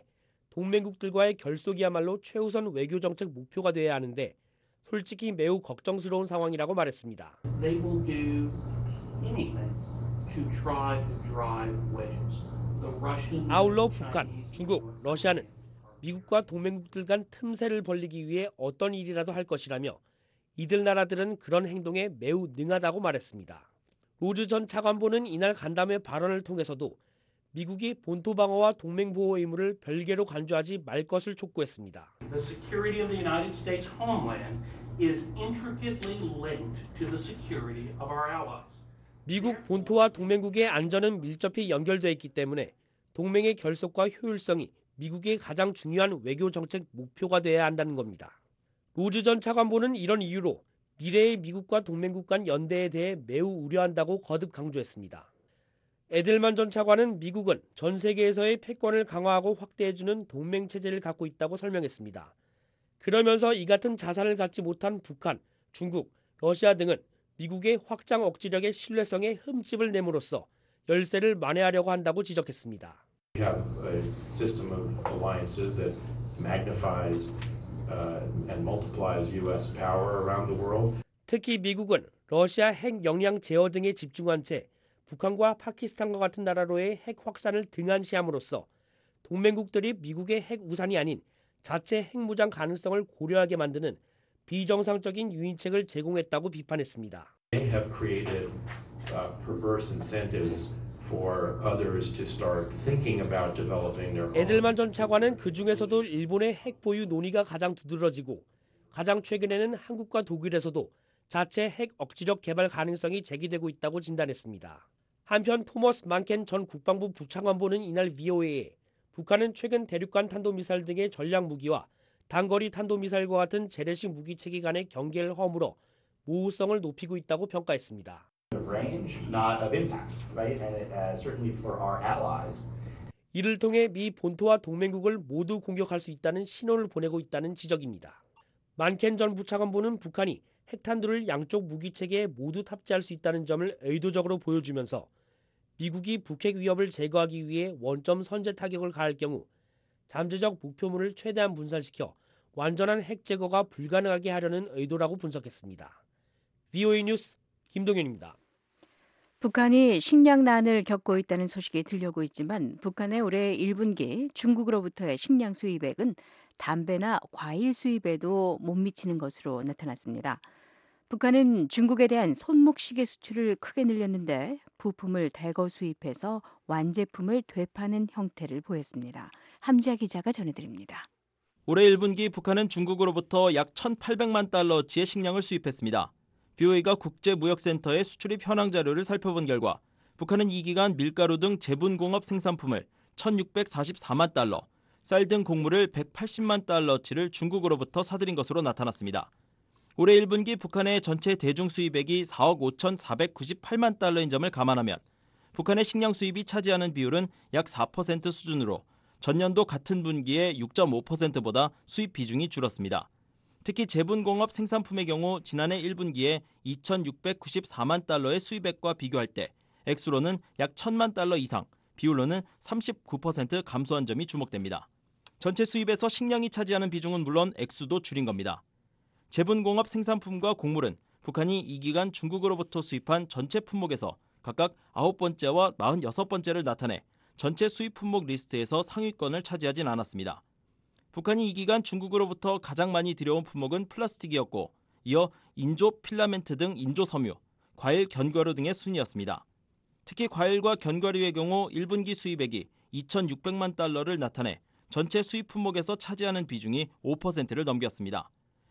Speaker 16: 동맹국들과의 결속이야말로 최우선 외교정책 목표가 돼야 하는데 솔직히 매우 걱정스러운 상황이라고 말했습니다.
Speaker 17: They will do anything to try to drive wedges. The Russian,
Speaker 16: 아울러 북한, 중국, 러시아는 미국과 동맹국들 간 틈새를 벌리기 위해 어떤 일이라도 할 것이라며 이들 나라들은 그런 행동에 매우 능하다고 말했습니다. 로즈 전 차관보는 이날 간담회 발언을 통해서도 미국이 본토 방어와 동맹 보호 의무를 별개로 간주하지 말 것을 촉구했습니다.
Speaker 17: The security of the United States homeland is intricately linked to the security of our allies.
Speaker 16: 미국 본토와 동맹국의 안전은 밀접히 연결되어 있기 때문에 동맹의 결속과 효율성이 미국의 가장 중요한 외교 정책 목표가 되어야 한다는 겁니다. 로즈 전 차관보는 이런 이유로 미래의 미국과 동맹국 간 연대에 대해 매우 우려한다고 거듭 강조했습니다. 에델만 전 차관은 미국은 전 세계에서의 패권을 강화하고 확대해주는 동맹 체제를 갖고 있다고 설명했습니다. 그러면서 이 같은 자산을 갖지 못한 북한, 중국, 러시아 등은 미국의 확장 억지력의 신뢰성에 흠집을 내므로써 열세를 만회하려고 한다고 지적했습니다.
Speaker 18: We have a system of alliances that magnifies uh, and multiplies U S power around the world.
Speaker 16: 특히 미국은 러시아 핵 역량 제어 등에 집중한 채 북한과 파키스탄과 같은 나라로의 핵 확산을 등한시함으로써 동맹국들이 미국의 핵 우산이 아닌 자체 핵무장 가능성을 고려하게 만드는 비정상적인 유인책을 제공했다고 비판했습니다.
Speaker 18: They have created uh, perverse incentives for others to start thinking about developing their own.
Speaker 16: 에델만 전 차관은 그 중에서도 일본의 핵 보유 논의가 가장 두드러지고 가장 최근에는 한국과 독일에서도 자체 핵 억지력 개발 가능성이 제기되고 있다고 진단했습니다. 한편 토머스 만켄 전 국방부 부차관보는 이날 브이오에이에 북한은 최근 대륙간 탄도미사일 등의 전략 무기와 단거리 탄도미사일과 같은 재래식 무기 체계 간의 경계를 허물어 모호성을 높이고 있다고 평가했습니다.
Speaker 19: Range, not of impact, right? And it, uh, certainly for our allies.
Speaker 16: 이를 통해 미 본토와 동맹국을 모두 공격할 수 있다는 신호를 보내고 있다는 지적입니다. 만켄 전 부차관보는 북한이 핵탄두를 양쪽 무기 체계에 모두 탑재할 수 있다는 점을 의도적으로 보여주면서 미국이 북핵 위협을 제거하기 위해 원점 선제 타격을 가할 경우 잠재적 목표물을 최대한 분산시켜 완전한 핵 제거가 불가능하게 하려는 의도라고 분석했습니다. 브이오에이 뉴스 김동현입니다.
Speaker 4: 북한이 식량난을 겪고 있다는 소식이 들려오고 있지만 북한의 올해 일 분기 중국으로부터의 식량 수입액은 담배나 과일 수입에도 못 미치는 것으로 나타났습니다. 북한은 중국에 대한 손목시계 수출을 크게 늘렸는데 부품을 대거 수입해서 완제품을 되파는 형태를 보였습니다. 함지아 기자가 전해드립니다.
Speaker 11: 올해 일 분기 북한은 중국으로부터 약 천팔백만 달러치의 식량을 수입했습니다. 브이오에이가 국제무역센터의 수출입 현황 자료를 살펴본 결과 북한은 이 기간 밀가루 등 제분공업 생산품을 천육백사십사만 달러, 쌀 등 곡물을 백팔십만 달러치를 중국으로부터 사들인 것으로 나타났습니다. 올해 일 분기 북한의 전체 대중 수입액이 사억 오천사백구십팔만 달러인 점을 감안하면 북한의 식량 수입이 차지하는 비율은 약 사 퍼센트 수준으로 전년도 같은 분기에 육 점 오 퍼센트보다 수입 비중이 줄었습니다. 특히 제분공업 생산품의 경우 지난해 일 분기에 이천육백구십사만 달러의 수입액과 비교할 때 액수로는 약 천만 달러 이상, 비율로는 삼십구 퍼센트 감소한 점이 주목됩니다. 전체 수입에서 식량이 차지하는 비중은 물론 액수도 줄인 겁니다. 제분공업 생산품과 곡물은 북한이 이 기간 중국으로부터 수입한 전체 품목에서 각각 아홉 번째와 마흔여섯 번째를 나타내 전체 수입 품목 리스트에서 상위권을 차지하진 않았습니다. 북한이 이 기간 중국으로부터 가장 많이 들여온 품목은 플라스틱이었고 이어 인조 필라멘트 등 인조 섬유, 과일 견과류 등의 순이었습니다. 특히 과일과 견과류의 경우 일 분기 수입액이 이천육백만 달러를 나타내 전체 수입 품목에서 차지하는 비중이 오 퍼센트를 넘겼습니다.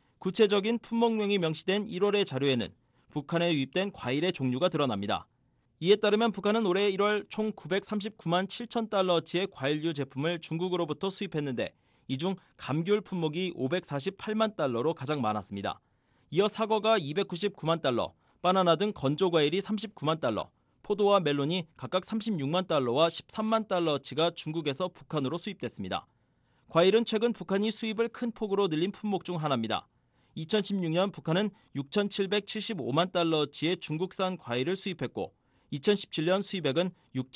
Speaker 11: 구체적인 품목명이 명시된 일월의 자료에는 북한에 유입된 과일의 종류가 드러납니다. 이에 따르면 북한은 올해 일월 총 구백삼십구만 칠천 달러어치의 과일류 제품을 중국으로부터 수입했는데 이 중 감귤 품목이 오백사십팔만 달러로 가장 많았습니다. 이어 사과가 이백구십구만 달러, 바나나 등 건조 과일이 삼십구만 달러, 포도와 멜론이 각각 삼십육만 달러와 십삼만 달러어치가 중국에서 북한으로 수입됐습니다. 과일은 최근 북한이 수입을 큰 폭으로 늘린 품목 중 하나입니다. 이천십육 년 북한은 육천칠백칠십오만 달러어치의 중국산 과일을 수입했고 이천십칠 년 수입액은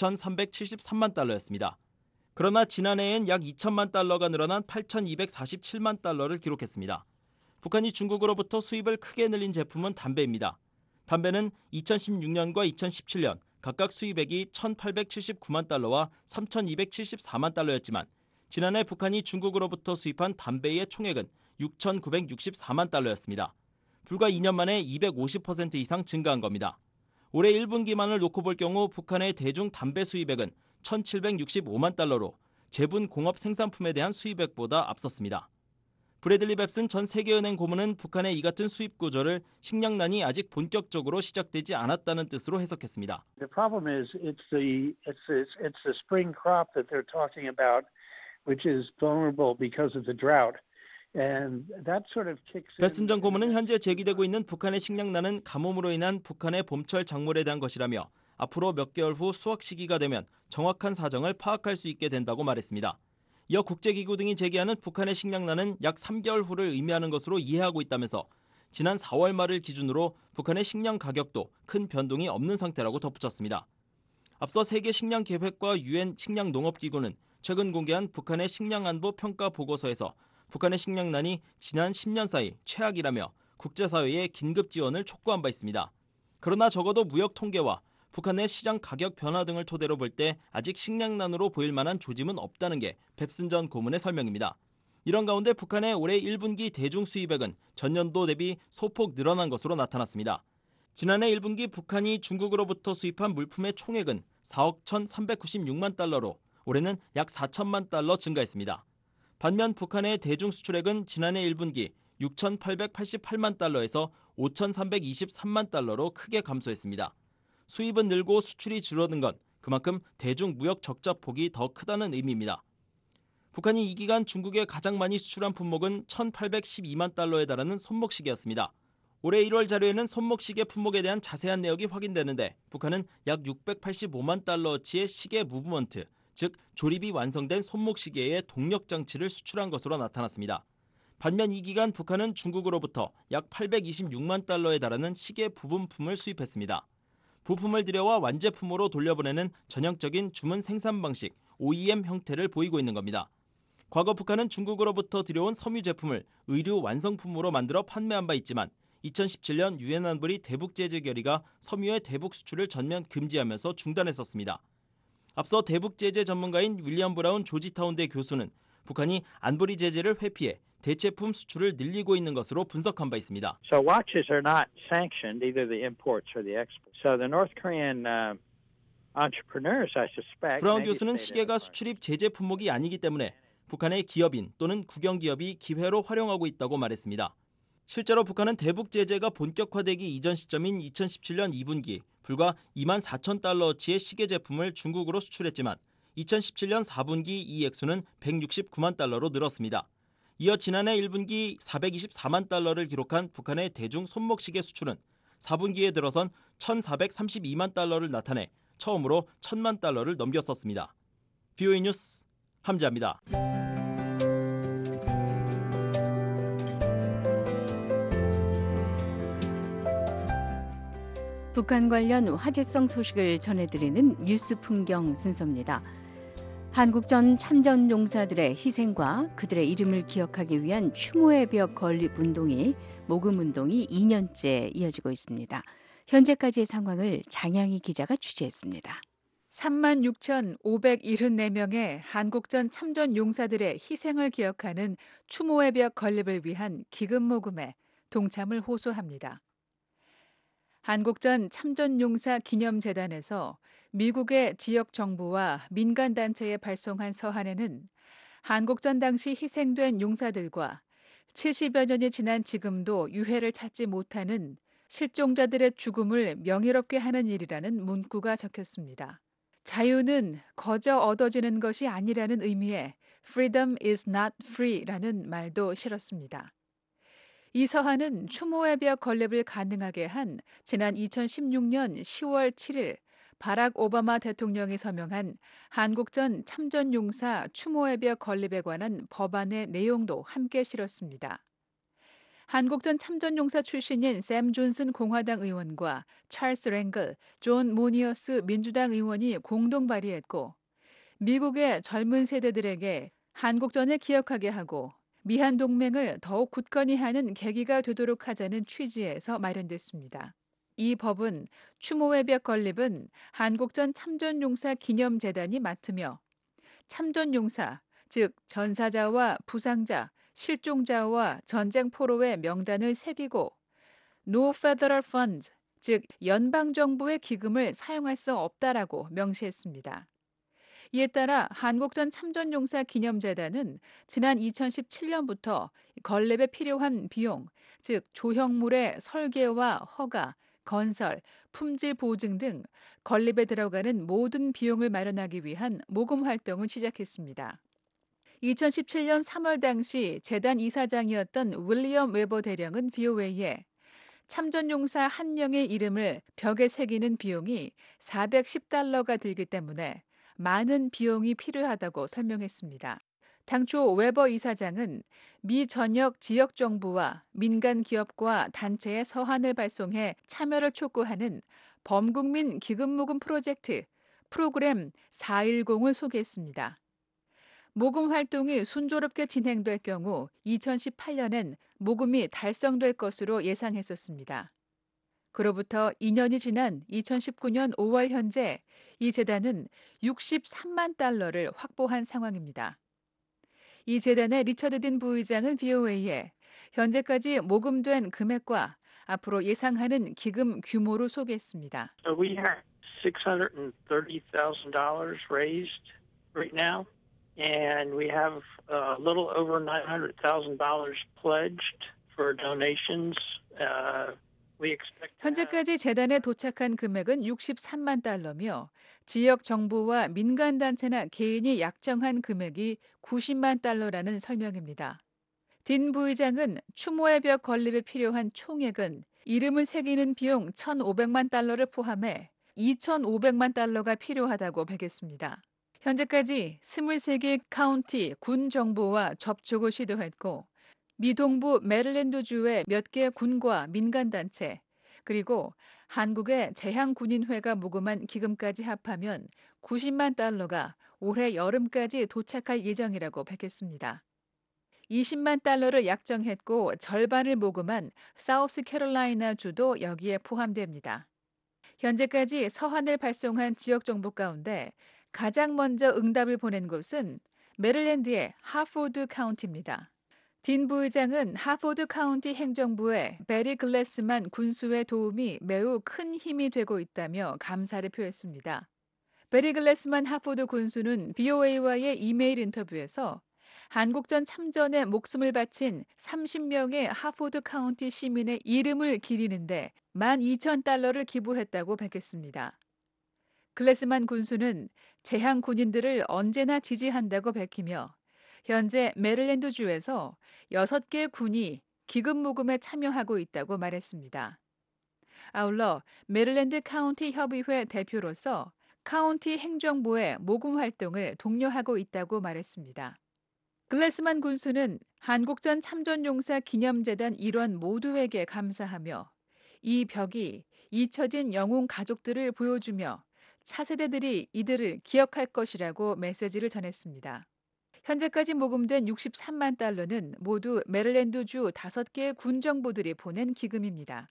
Speaker 11: 육천삼백칠십삼만 달러였습니다. 그러나 지난해엔 약 이천만 달러가 늘어난 팔천이백사십칠만 달러를 기록했습니다. 북한이 중국으로부터 수입을 크게 늘린 제품은 담배입니다. 담배는 이천십육 년과 이천십칠 년 각각 수입액이 천팔백칠십구만 달러와 삼천이백칠십사만 달러였지만 지난해 북한이 중국으로부터 수입한 담배의 총액은 육천구백육십사만 달러였습니다. 불과 이 년 만에 이백오십 퍼센트 이상 증가한 겁니다. 올해 일 분기만을 놓고 볼 경우 북한의 대중 담배 수입액은 천칠백육십오만 달러로 제분 공업 생산품에 대한 수입액보다 앞섰습니다. 브래들리 뱁슨 전 세계은행 고문은 북한의 이 같은 수입 구조를 식량난이 아직 본격적으로 시작되지 않았다는 뜻으로 해석했습니다.
Speaker 20: The problem is it's the it's the, it's the spring crop that they're talking about, which is vulnerable because of the drought. And that sort of kicks in.
Speaker 11: 뱁슨 전 고문은 현재 제기되고 있는 북한의 식량난은 가뭄으로 인한 북한의 봄철 작물에 대한 것이라며 앞으로 몇 개월 후 수확 시기가 되면 정확한 사정을 파악할 수 있게 된다고 말했습니다. 이어 국제기구 등이 제기하는 북한의 식량난은 약 삼 개월 후를 의미하는 것으로 이해하고 있다면서 지난 사월 말을 기준으로 북한의 식량 가격도 큰 변동이 없는 상태라고 덧붙였습니다. 앞서 세계식량계획과 유엔 식량농업기구는 최근 공개한 북한의 식량안보 평가 보고서에서 북한의 식량난이 지난 십 년 사이 최악이라며 국제사회에 긴급 지원을 촉구한 바 있습니다. 그러나 적어도 무역 통계와 북한 내 시장 가격 변화 등을 토대로 볼 때 아직 식량난으로 보일 만한 조짐은 없다는 게 뱁슨 전 고문의 설명입니다. 이런 가운데 북한의 올해 일 분기 대중 수입액은 전년도 대비 소폭 늘어난 것으로 나타났습니다. 지난해 일 분기 북한이 중국으로부터 수입한 물품의 총액은 사억 천삼백구십육만 달러로 올해는 약 사천만 달러 증가했습니다. 반면 북한의 대중 수출액은 지난해 일 분기 육천팔백팔십팔만 달러에서 오천삼백이십삼만 달러로 크게 감소했습니다. 수입은 늘고 수출이 줄어든 건 그만큼 대중 무역 적자 폭이 더 크다는 의미입니다. 북한이 이 기간 중국에 가장 많이 수출한 품목은 천팔백십이만 달러에 달하는 손목시계였습니다. 올해 일월 자료에는 손목시계 품목에 대한 자세한 내역이 확인되는데 북한은 약 육백팔십오만 달러어치의 시계 무브먼트, 즉 조립이 완성된 손목시계의 동력장치를 수출한 것으로 나타났습니다. 반면 이 기간 북한은 중국으로부터 약 팔백이십육만 달러에 달하는 시계 부분품을 수입했습니다. 부품을 들여와 완제품으로 돌려보내는 전형적인 주문 생산 방식 오이엠 형태를 보이고 있는 겁니다. 과거 북한은 중국으로부터 들여온 섬유 제품을 의류 완성품으로 만들어 판매한 바 있지만 이천십칠 년 유엔 안보리 대북 제재 결의가 섬유의 대북 수출을 전면 금지하면서 중단했었습니다. 앞서 대북 제재 전문가인 윌리엄 브라운 조지타운대 교수는 북한이 안보리 제재를 회피해 대체품 수출을 늘리고 있는 것으로 분석한 바 있습니다.
Speaker 20: So watches are not sanctioned, either the imports or the exports. So the North Korean uh, entrepreneurs, I suspect.
Speaker 11: 브라운 교수는 시계가 수출입 제재 품목이 아니기 때문에 북한의 기업인 또는 국영기업이 기회로 활용하고 있다고 말했습니다. 실제로 북한은 대북 제재가 본격화되기 이전 시점인 이천십칠 년 이 분기 불과 이만 사천 달러어치의 시계 제품을 중국으로 수출했지만 이천십칠 년 사 분기 이 액수는 백육십구만 달러로 늘었습니다. 이어 지난해 일 분기 사백이십사만 달러를 기록한 북한의 대중 손목시계 수출은 사 분기에 들어선 천사백삼십이만 달러를 나타내 처음으로 천만 달러를 넘겼었습니다. 비오이 뉴스 함재합니다.
Speaker 4: 북한 관련 화제성 소식을 전해드리는 뉴스 풍경 순서입니다. 한국 전 참전 용사들의 희생과 그들의 이름을 기억하기 위한 추모의 벽 건립 운동이 모금 운동이 이 년째 이어지고 있습니다. 현재까지의 상황을 장양희 기자가 취재했습니다.
Speaker 21: 삼만 육천오백칠십사 명의 한국 전 참전 용사들의 희생을 기억하는 추모의 벽 건립을 위한 기금 모금에 동참을 호소합니다. 한국 전 참전용사 기념재단에서 미국의 지역 정부와 민간단체에 발송한 서한에는 한국전 당시 희생된 용사들과 칠십여 년이 지난 지금도 유해를 찾지 못하는 실종자들의 죽음을 명예롭게 하는 일이라는 문구가 적혔습니다. 자유는 거저 얻어지는 것이 아니라는 의미의 Freedom is not free라는 말도 실었습니다. 이 서한은 추모의 벽 건립을 가능하게 한 지난 이천십육 년 시월 칠일 바락 오바마 대통령이 서명한 한국 전 참전용사 추모의 벽 건립에 관한 법안의 내용도 함께 실었습니다. 한국 전 참전용사 출신인 샘 존슨 공화당 의원과 찰스 랭글, 존 모니어스 민주당 의원이 공동 발의했고 미국의 젊은 세대들에게 한국전을 기억하게 하고 미한 동맹을 더욱 굳건히 하는 계기가 되도록 하자는 취지에서 마련됐습니다. 이 법은 추모의 벽 건립은 한국전 참전용사 기념재단이 맡으며 참전용사, 즉 전사자와 부상자, 실종자와 전쟁 포로의 명단을 새기고 No Federal Funds, 즉 연방정부의 기금을 사용할 수 없다라고 명시했습니다. 이에 따라 한국전 참전용사 기념재단은 지난 이천십칠 년부터 건립에 필요한 비용, 즉 조형물의 설계와 허가, 건설, 품질 보증 등 건립에 들어가는 모든 비용을 마련하기 위한 모금 활동을 시작했습니다. 이천십칠 년 삼월 당시 재단 이사장이었던 윌리엄 웨버 대령은 브이오에이에 참전용사 한 명의 이름을 벽에 새기는 비용이 사백십 달러가 들기 때문에 많은 비용이 필요하다고 설명했습니다. 당초 웨버 이사장은 미 전역 지역 정부와 민간 기업과 단체에 서한을 발송해 참여를 촉구하는 범국민 기금 모금 프로젝트 프로그램 사백십을 소개했습니다. 모금 활동이 순조롭게 진행될 경우 이천십팔 년엔 모금이 달성될 것으로 예상했었습니다. 그로부터 이 년이 지난 이천십구 년 오월 현재 이 재단은 육십삼만 달러를 확보한 상황입니다. 이 재단의 리처드 딘 부의장은 브이오에이에 현재까지 모금된 금액과 앞으로 예상하는 기금 규모를 소개했습니다.
Speaker 22: So we have six hundred thirty thousand dollars raised right now, and we have a little over nine hundred thousand dollars pledged for donations. Uh,
Speaker 21: 현재까지 재단에 도착한 금액은 육십삼만 달러며 지역 정부와 민간단체나 개인이 약정한 금액이 구십만 달러라는 설명입니다. 딘 부의장은 추모의 벽 건립에 필요한 총액은 이름을 새기는 비용 천오백만 달러를 포함해 이천오백만 달러가 필요하다고 밝혔습니다. 현재까지 스물세 개 카운티, 군 정부와 접촉을 시도했고 미 동부 메릴랜드주의 몇 개 군과 민간단체, 그리고 한국의 제향군인회가 모금한 기금까지 합하면 구십만 달러가 올해 여름까지 도착할 예정이라고 밝혔습니다. 이십만 달러를 약정했고 절반을 모금한 사우스캐롤라이나주도 여기에 포함됩니다. 현재까지 서한을 발송한 지역 정부 가운데 가장 먼저 응답을 보낸 곳은 메릴랜드의 하포드 카운티입니다. 딘 부의장은 하포드 카운티 행정부의 베리 글래스만 군수의 도움이 매우 큰 힘이 되고 있다며 감사를 표했습니다. 베리 글래스만 하포드 군수는 브이오에이와의 이메일 인터뷰에서 한국전 참전에 목숨을 바친 삼십 명의 하포드 카운티 시민의 이름을 기리는데 만 이천 달러를 기부했다고 밝혔습니다. 글래스만 군수는 제향 군인들을 언제나 지지한다고 밝히며 현재 메릴랜드주에서 여섯 개 군이 기금 모금에 참여하고 있다고 말했습니다. 아울러 메릴랜드 카운티 협의회 대표로서 카운티 행정부의 모금 활동을 독려하고 있다고 말했습니다. 글래스만 군수는 한국전 참전용사 기념재단 일원 모두에게 감사하며 이 벽이 잊혀진 영웅 가족들을 보여주며 차세대들이 이들을 기억할 것이라고 메시지를 전했습니다. 현재까지 모금된 육십삼만 달러는 모두 메릴랜드주 다섯 개의 군정부들이 보낸 기금입니다.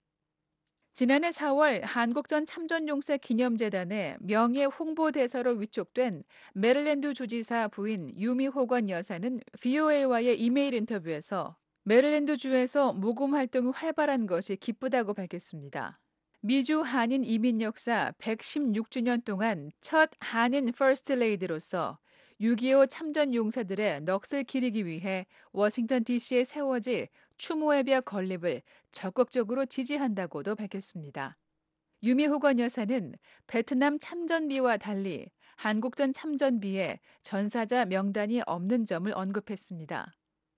Speaker 21: 지난해 사월 한국전 참전용사 기념재단의 명예 홍보대사로 위촉된 메릴랜드 주지사 부인 유미 호건 여사는 브이오에이와의 이메일 인터뷰에서 메릴랜드주에서 모금 활동이 활발한 것이 기쁘다고 밝혔습니다. 미주 한인 이민 역사 백십육 주년 동안 첫 한인 퍼스트 레이디로서 육이오 참전 용사들의 넋을 기리기 위해 워싱턴 디씨에 세워질 추모의 벽 건립을 적극적으로 지지한다고도 밝혔습니다. 유미 호건 여사는 베트남 참전비와 달리 한국전 참전비에 전사자 명단이 없는 점을 언급했습니다.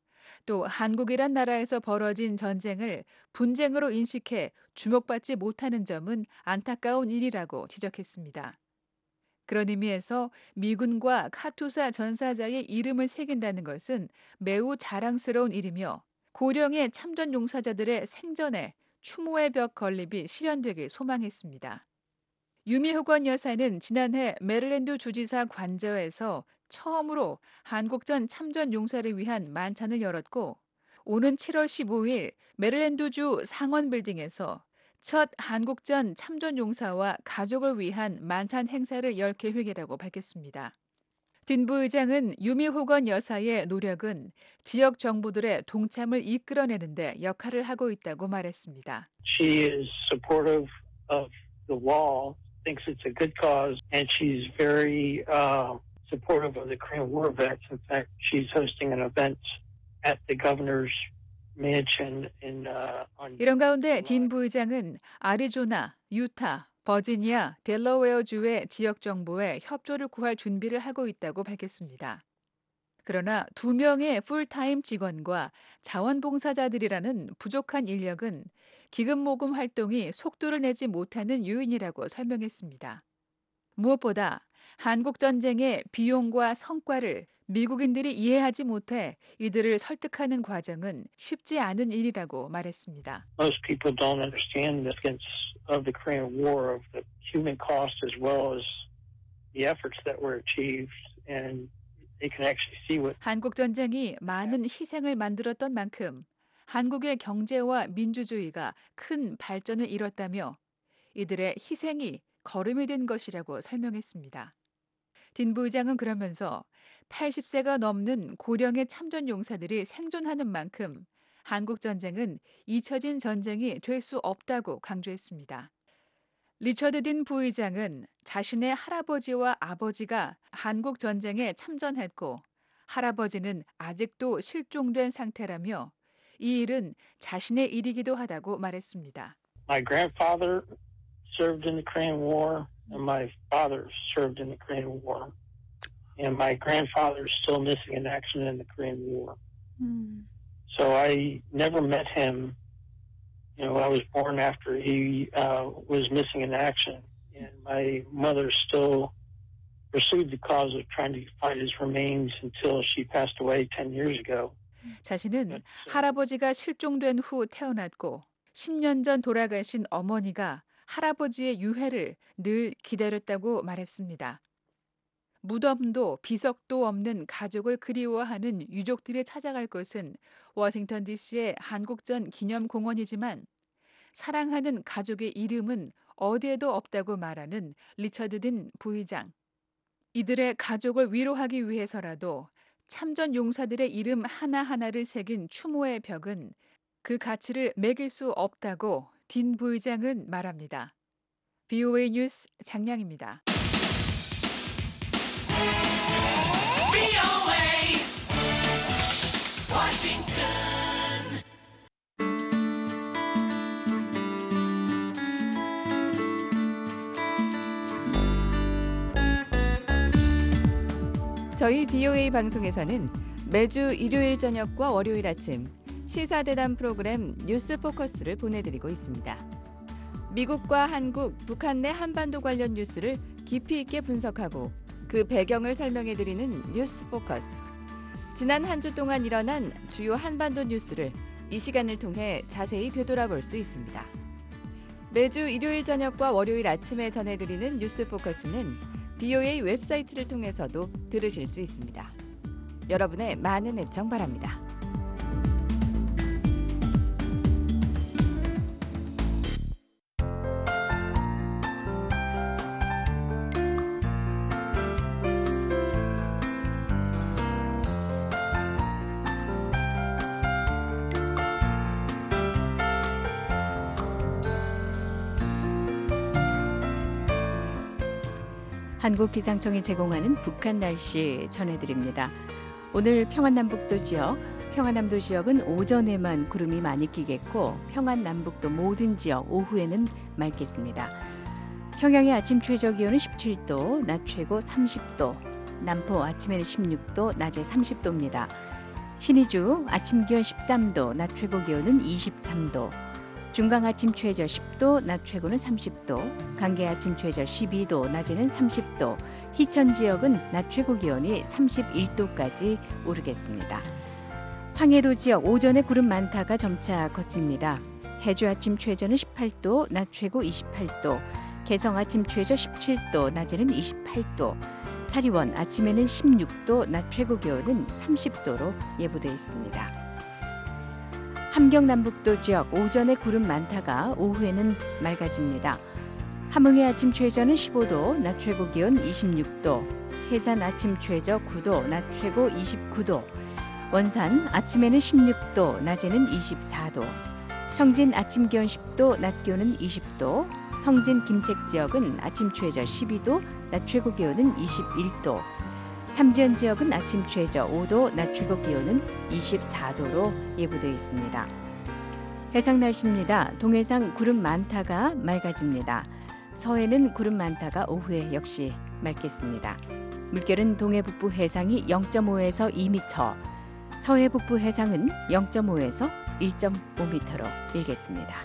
Speaker 21: 또 한국이란 나라에서 벌어진 전쟁을 분쟁으로 인식해 주목받지 못하는 점은 안타까운 일이라고 지적했습니다. 그런 의미에서 미군과 카투사 전사자의 이름을 새긴다는 것은 매우 자랑스러운 일이며 고령의 참전 용사자들의 생전에 추모의 벽 건립이 실현되길 소망했습니다. 유미 호건 여사는 지난해 메릴랜드 주지사 관저에서 처음으로 한국전 참전 용사를 위한 만찬을 열었고 오는 칠월 십오일 메릴랜드주 상원 빌딩에서 첫 한국전 참전 용사와 가족을 위한 만찬 행사를 열 계획이라고 밝혔습니다. 딘 부의장은 유미 호건 여사의 노력은 지역 정부들의 동참을 이끌어내는 데 역할을 하고 있다고 말했습니다.
Speaker 22: She is supportive of the wall, thinks it's a good cause, and she's very uh, supportive of the Korean War vets. In fact, she's hosting an event at the governor's mansion in uh, on
Speaker 21: 이런 가운데 딘 부의장은 아리조나, 유타, 버지니아, 델러웨어주의 지역 정부에 협조를 구할 준비를 하고 있다고 밝혔습니다. 그러나 두 명의 풀타임 직원과 자원봉사자들이라는 부족한 인력은 기금 모금 활동이 속도를 내지 못하는 요인이라고 설명했습니다. 무엇보다 한국 전쟁의 비용과 성과를 미국인들이 이해하지 못해 이들을 설득하는 과정은 쉽지 않은 일이라고 말했습니다.
Speaker 22: Most people don't understand the significance of the Korean War, of the human cost as well as the efforts that were achieved, and they can actually see what.
Speaker 21: 한국 전쟁이 많은 희생을 만들었던 만큼 한국의 경제와 민주주의가 큰 발전을 이뤘다며 이들의 희생이 걸음이 된 것이라고 설명했습니다. 딘 부의장은 그러면서 팔십 세가 넘는 고령의 참전 용사들이 생존하는 만큼 한국 전쟁은 잊혀진 전쟁이 될 수 없다고 강조했습니다. 리처드 딘 부의장은 자신의 할아버지와 아버지가 한국 전쟁에 참전했고 할아버지는 아직도 실종된 상태라며 이 일은 자신의 일이기도 하다고 말했습니다.
Speaker 22: My grandfather served in the Korean War, and my father served in the Korean War. And my grandfather is still missing in action in the Korean War. Mm. So I never met him. You know, I was born after he uh, was missing in action. And my mother still pursued the cause of trying to find his remains until she passed away ten years ago.
Speaker 21: 자신은 할아버지가 실종된 후 태어났고 십 년 전 돌아가신 어머니가 할아버지의 유해를 늘 기다렸다고 말했습니다. 무덤도 비석도 없는 가족을 그리워하는 유족들이 찾아갈 곳은 워싱턴 디씨의 한국전 기념공원이지만 사랑하는 가족의 이름은 어디에도 없다고 말하는 리처드 딘 부의장. 이들의 가족을 위로하기 위해서라도 참전 용사들의 이름 하나하나를 새긴 추모의 벽은 그 가치를 매길 수 없다고 딘 부의장은 말합니다. 브이오에이 뉴스 장량입니다. 저희 브이오에이 방송에서는 매주 일요일 저녁과 월요일 아침 시사대담 프로그램 뉴스 포커스를 보내드리고 있습니다. 미국과 한국, 북한 내 한반도 관련 뉴스를
Speaker 1: 깊이 있게 분석하고 그 배경을 설명해드리는 뉴스 포커스. 지난 한 주 동안 일어난 주요 한반도 뉴스를 이 시간을 통해 자세히 되돌아볼 수 있습니다. 매주 일요일 저녁과 월요일 아침에 전해드리는 뉴스 포커스는 비오에이 웹사이트를 통해서도 들으실 수 있습니다. 여러분의 많은 애청 바랍니다.
Speaker 4: 한국기상청이 제공하는 북한 날씨 전해드립니다. 오늘 평안남북도 지역, 평안남도 지역은 오전에만 구름이 많이 끼겠고 평안남북도 모든 지역 오후에는 맑겠습니다. 평양의 아침 최저 기온은 십칠 도, 낮 최고 삼십 도, 남포 아침에는 십육 도, 낮에 삼십 도입니다. 신의주 아침 기온 십삼 도, 낮 최고 기온은 이십삼 도, 중강 아침 최저 십 도, 낮 최고는 삼십 도, 강계 아침 최저 십이 도, 낮에는 삼십 도, 희천 지역은 낮 최고 기온이 삼십일 도까지 오르겠습니다. 황해도 지역 오전에 구름 많다가 점차 걷힙니다. 해주 아침 최저는 십팔 도, 낮 최고 이십팔 도, 개성 아침 최저 십칠 도, 낮에는 이십팔 도, 사리원 아침에는 십육 도, 낮 최고 기온은 삼십 도로 예보되어 있습니다. 함경 남북도 지역 오전에 구름 많다가 오후에는 맑아집니다. 함흥의 아침 최저는 십오 도, 낮 최고 기온 이십육 도, 해산 아침 최저 구 도, 낮 최고 이십구 도, 원산 아침에는 십육 도, 낮에는 이십사 도, 청진 아침 기온 십 도, 낮 기온은 이십 도, 성진 김책 지역은 아침 최저 십이 도, 낮 최고 기온은 이십일 도, 삼지연 지역은 아침 최저 오 도, 낮 최고 기온은 이십사 도로 예보되어 있습니다. 해상 날씨입니다. 동해상 구름 많다가 맑아집니다. 서해는 구름 많다가 오후에 역시 맑겠습니다. 물결은 동해 북부 해상이 영 점 오에서 이 미터, 서해 북부 해상은 영 점 오에서 일 점 오 미터로 일겠습니다.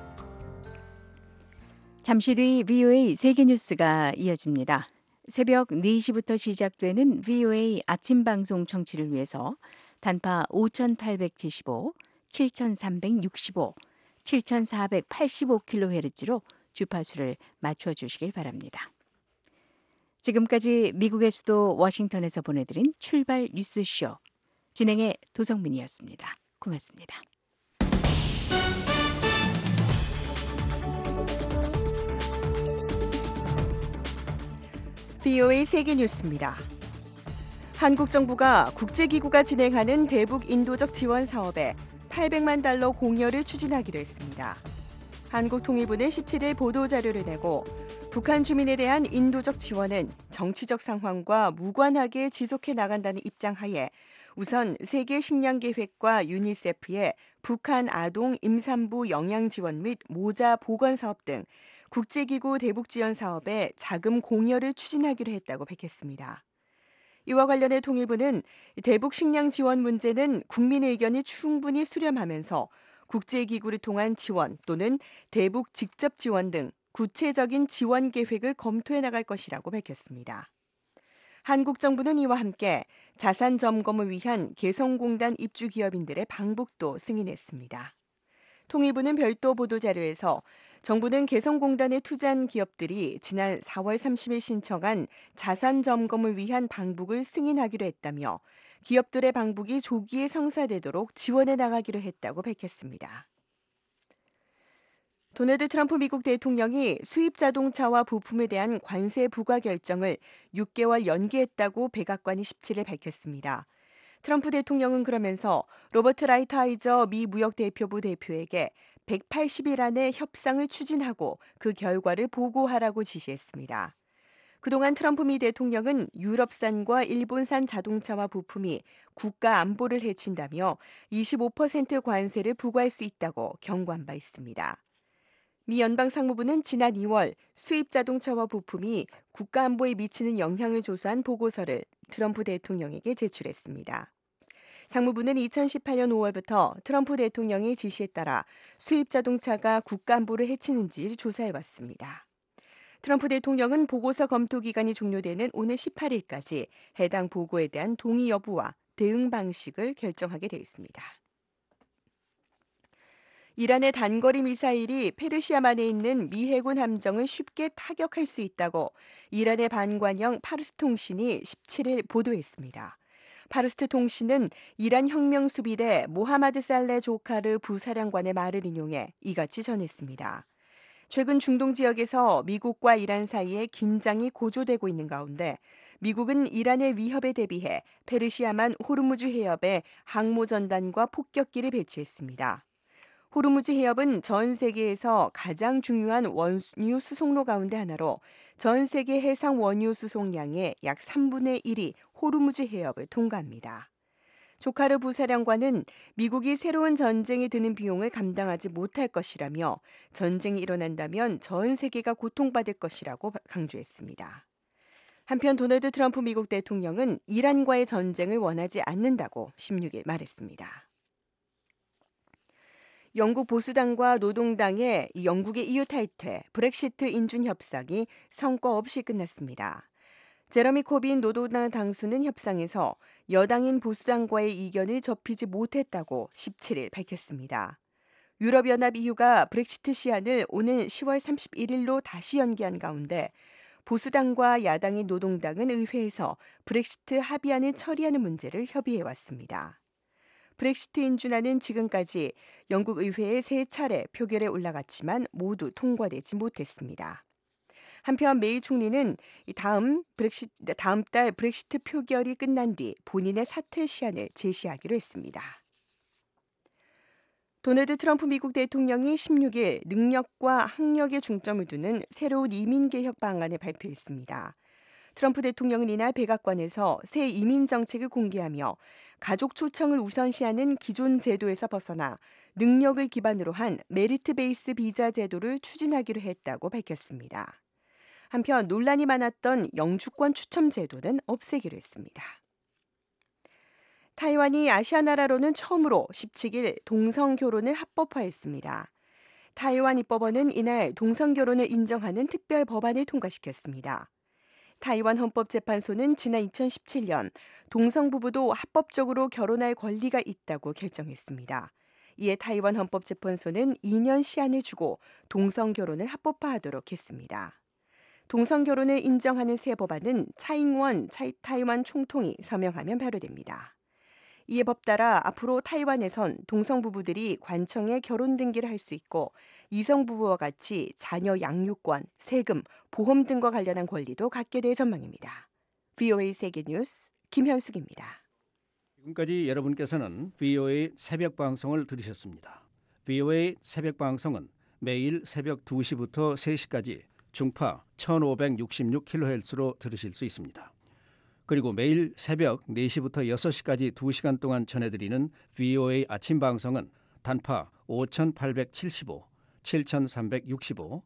Speaker 4: 잠시 뒤 비오에이 세계뉴스가 이어집니다. 새벽 네 시부터 시작되는 비오에이 아침 방송 청취를 위해서 단파 오천팔백칠십오, 칠천삼백육십오, 칠천사백팔십오 킬로헤르츠로 주파수를 맞춰주시길 바랍니다. 지금까지 미국의 수도 워싱턴에서 보내드린 출발 뉴스쇼, 진행의 도성민이었습니다. 고맙습니다.
Speaker 2: 비오에이 세계뉴스입니다. 한국 정부가 국제기구가 진행하는 대북 인도적 지원 사업에 팔백만 달러 공여를 추진하기로 했습니다. 한국통일부는 십칠 일 보도자료를 내고 북한 주민에 대한 인도적 지원은 정치적 상황과 무관하게 지속해 나간다는 입장 하에 우선 세계식량계획과 유니세프의 북한 아동 임산부 영양 지원 및 모자 보건 사업 등 국제기구 대북지원 사업에 자금 공여를 추진하기로 했다고 밝혔습니다. 이와 관련해 통일부는 대북 식량 지원 문제는 국민의 의견이 충분히 수렴하면서 국제기구를 통한 지원 또는 대북 직접 지원 등 구체적인 지원 계획을 검토해 나갈 것이라고 밝혔습니다. 한국 정부는 이와 함께 자산 점검을 위한 개성공단 입주 기업인들의 방북도 승인했습니다. 통일부는 별도 보도자료에서 정부는 개성공단에 투자한 기업들이 지난 사월 삼십일 신청한 자산 점검을 위한 방북을 승인하기로 했다며 기업들의 방북이 조기에 성사되도록 지원해 나가기로 했다고 밝혔습니다. 도널드 트럼프 미국 대통령이 수입 자동차와 부품에 대한 관세 부과 결정을 육 개월 연기했다고 백악관이 십칠 일 밝혔습니다. 트럼프 대통령은 그러면서 로버트 라이트하이저 미 무역대표부 대표에게 백팔십 일 안에 협상을 추진하고 그 결과를 보고하라고 지시했습니다. 그동안 트럼프 미 대통령은 유럽산과 일본산 자동차와 부품이 국가 안보를 해친다며 이십오 퍼센트 관세를 부과할 수 있다고 경고한 바 있습니다. 미 연방상무부는 지난 이월 수입 자동차와 부품이 국가 안보에 미치는 영향을 조사한 보고서를 트럼프 대통령에게 제출했습니다. 상무부는 이천십팔 년 오월부터 트럼프 대통령의 지시에 따라 수입 자동차가 국가 안보를 해치는지를 조사해왔습니다. 트럼프 대통령은 보고서 검토 기간이 종료되는 오늘 십팔 일까지 해당 보고에 대한 동의 여부와 대응 방식을 결정하게 돼 있습니다. 이란의 단거리 미사일이 페르시아만에 있는 미 해군 함정을 쉽게 타격할 수 있다고 이란의 반관영 파르스 통신이 십칠 일 보도했습니다. 파르스 통신은 이란 혁명수비대 모하마드 살레 조카르 부사령관의 말을 인용해 이같이 전했습니다. 최근 중동 지역에서 미국과 이란 사이에 긴장이 고조되고 있는 가운데 미국은 이란의 위협에 대비해 페르시아만 호르무즈 해협에 항모 전단과 폭격기를 배치했습니다. 호르무즈 해협은 전 세계에서 가장 중요한 원유 수송로 가운데 하나로 전 세계 해상 원유 수송량의 약 삼분의 일이 호르무즈 해협을 통과합니다. 조카르 부사령관은 미국이 새로운 전쟁에 드는 비용을 감당하지 못할 것이라며 전쟁이 일어난다면 전 세계가 고통받을 것이라고 강조했습니다. 한편 도널드 트럼프 미국 대통령은 이란과의 전쟁을 원하지 않는다고 십육 일 말했습니다. 영국 보수당과 노동당의 영국의 이유 탈퇴, 브렉시트 인준 협상이 성과 없이 끝났습니다. 제러미 코빈 노동당 당수는 협상에서 여당인 보수당과의 이견을 접히지 못했다고 십칠 일 밝혔습니다. 유럽연합 이유가 브렉시트 시한을 오는 시월 삼십일일로 다시 연기한 가운데 보수당과 야당인 노동당은 의회에서 브렉시트 합의안을 처리하는 문제를 협의해왔습니다. 브렉시트 인준안은 지금까지 영국 의회에 세 차례 표결에 올라갔지만 모두 통과되지 못했습니다. 한편 메이 총리는 다음 브렉시, 다음 달 브렉시트 표결이 끝난 뒤 본인의 사퇴 시한을 제시하기로 했습니다. 도널드 트럼프 미국 대통령이 십육 일 능력과 학력에 중점을 두는 새로운 이민개혁 방안을 발표했습니다. 트럼프 대통령은 이날 백악관에서 새 이민 정책을 공개하며 가족 초청을 우선시하는 기존 제도에서 벗어나 능력을 기반으로 한 메리트 베이스 비자 제도를 추진하기로 했다고 밝혔습니다. 한편 논란이 많았던 영주권 추첨 제도는 없애기로 했습니다. 타이완이 아시아 나라로는 처음으로 십칠 일 동성 결혼을 합법화했습니다. 타이완 입법원은 이날 동성 결혼을 인정하는 특별 법안을 통과시켰습니다. 타이완 헌법재판소는 지난 이천십칠 년 동성 부부도 합법적으로 결혼할 권리가 있다고 결정했습니다. 이에 타이완 헌법재판소는 이 년 시한을 주고 동성 결혼을 합법화하도록 했습니다. 동성 결혼을 인정하는 새 법안은 차잉원 타이완 총통이 서명하면 발효됩니다. 이에 법 따라 앞으로 타이완에선 동성 부부들이 관청에 결혼 등기를 할 수 있고 이성 부부와 같이 자녀 양육권, 세금, 보험 등과 관련한 권리도 갖게 될 전망입니다. 브이오에이 세계뉴스 김현숙입니다.
Speaker 3: 지금까지 여러분께서는 브이오에이 새벽 방송을 들으셨습니다. 브이오에이 새벽 방송은 매일 새벽 두 시부터 세 시까지 중파 천오백육십육 킬로헤르츠로 들으실 수 있습니다. 그리고 매일 새벽 네 시부터 여섯 시까지 두 시간 동안 전해드리는 브이오에이 아침 방송은 단파 오천팔백칠십오, 칠천삼백육십오,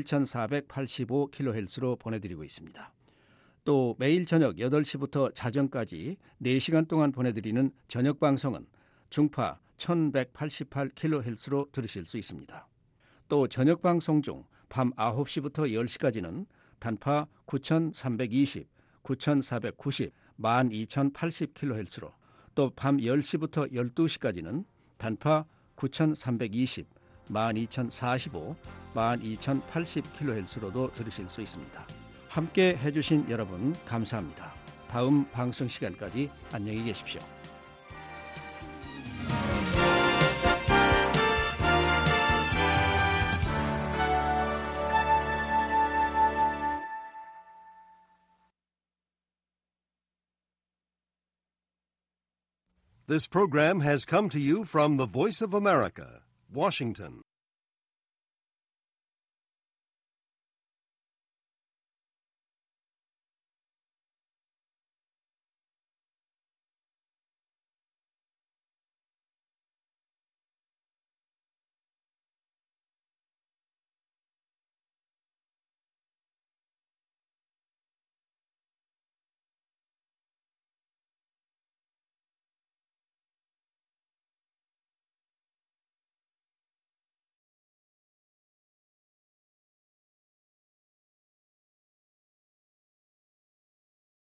Speaker 3: 칠천사백팔십오 킬로헤르츠로 보내드리고 있습니다. 또 매일 저녁 여덟 시부터 자정까지 네 시간 동안 보내드리는 저녁 방송은 중파 천백팔십팔 킬로헤르츠로 들으실 수 있습니다. 또 저녁 방송 중 밤 아홉 시부터 열 시까지는 단파 구천삼백이십, 구천사백구십, 만 이천팔십 킬로헤르츠로 또 밤 열 시부터 열두 시까지는 단파 구천삼백이십, 만 이천사십오, 만 이천팔십 킬로헤르츠로도 들으실 수 있습니다. 함께 해주신 여러분 감사합니다. 다음 방송 시간까지 안녕히 계십시오.
Speaker 7: This program has come to you from the Voice of America, Washington.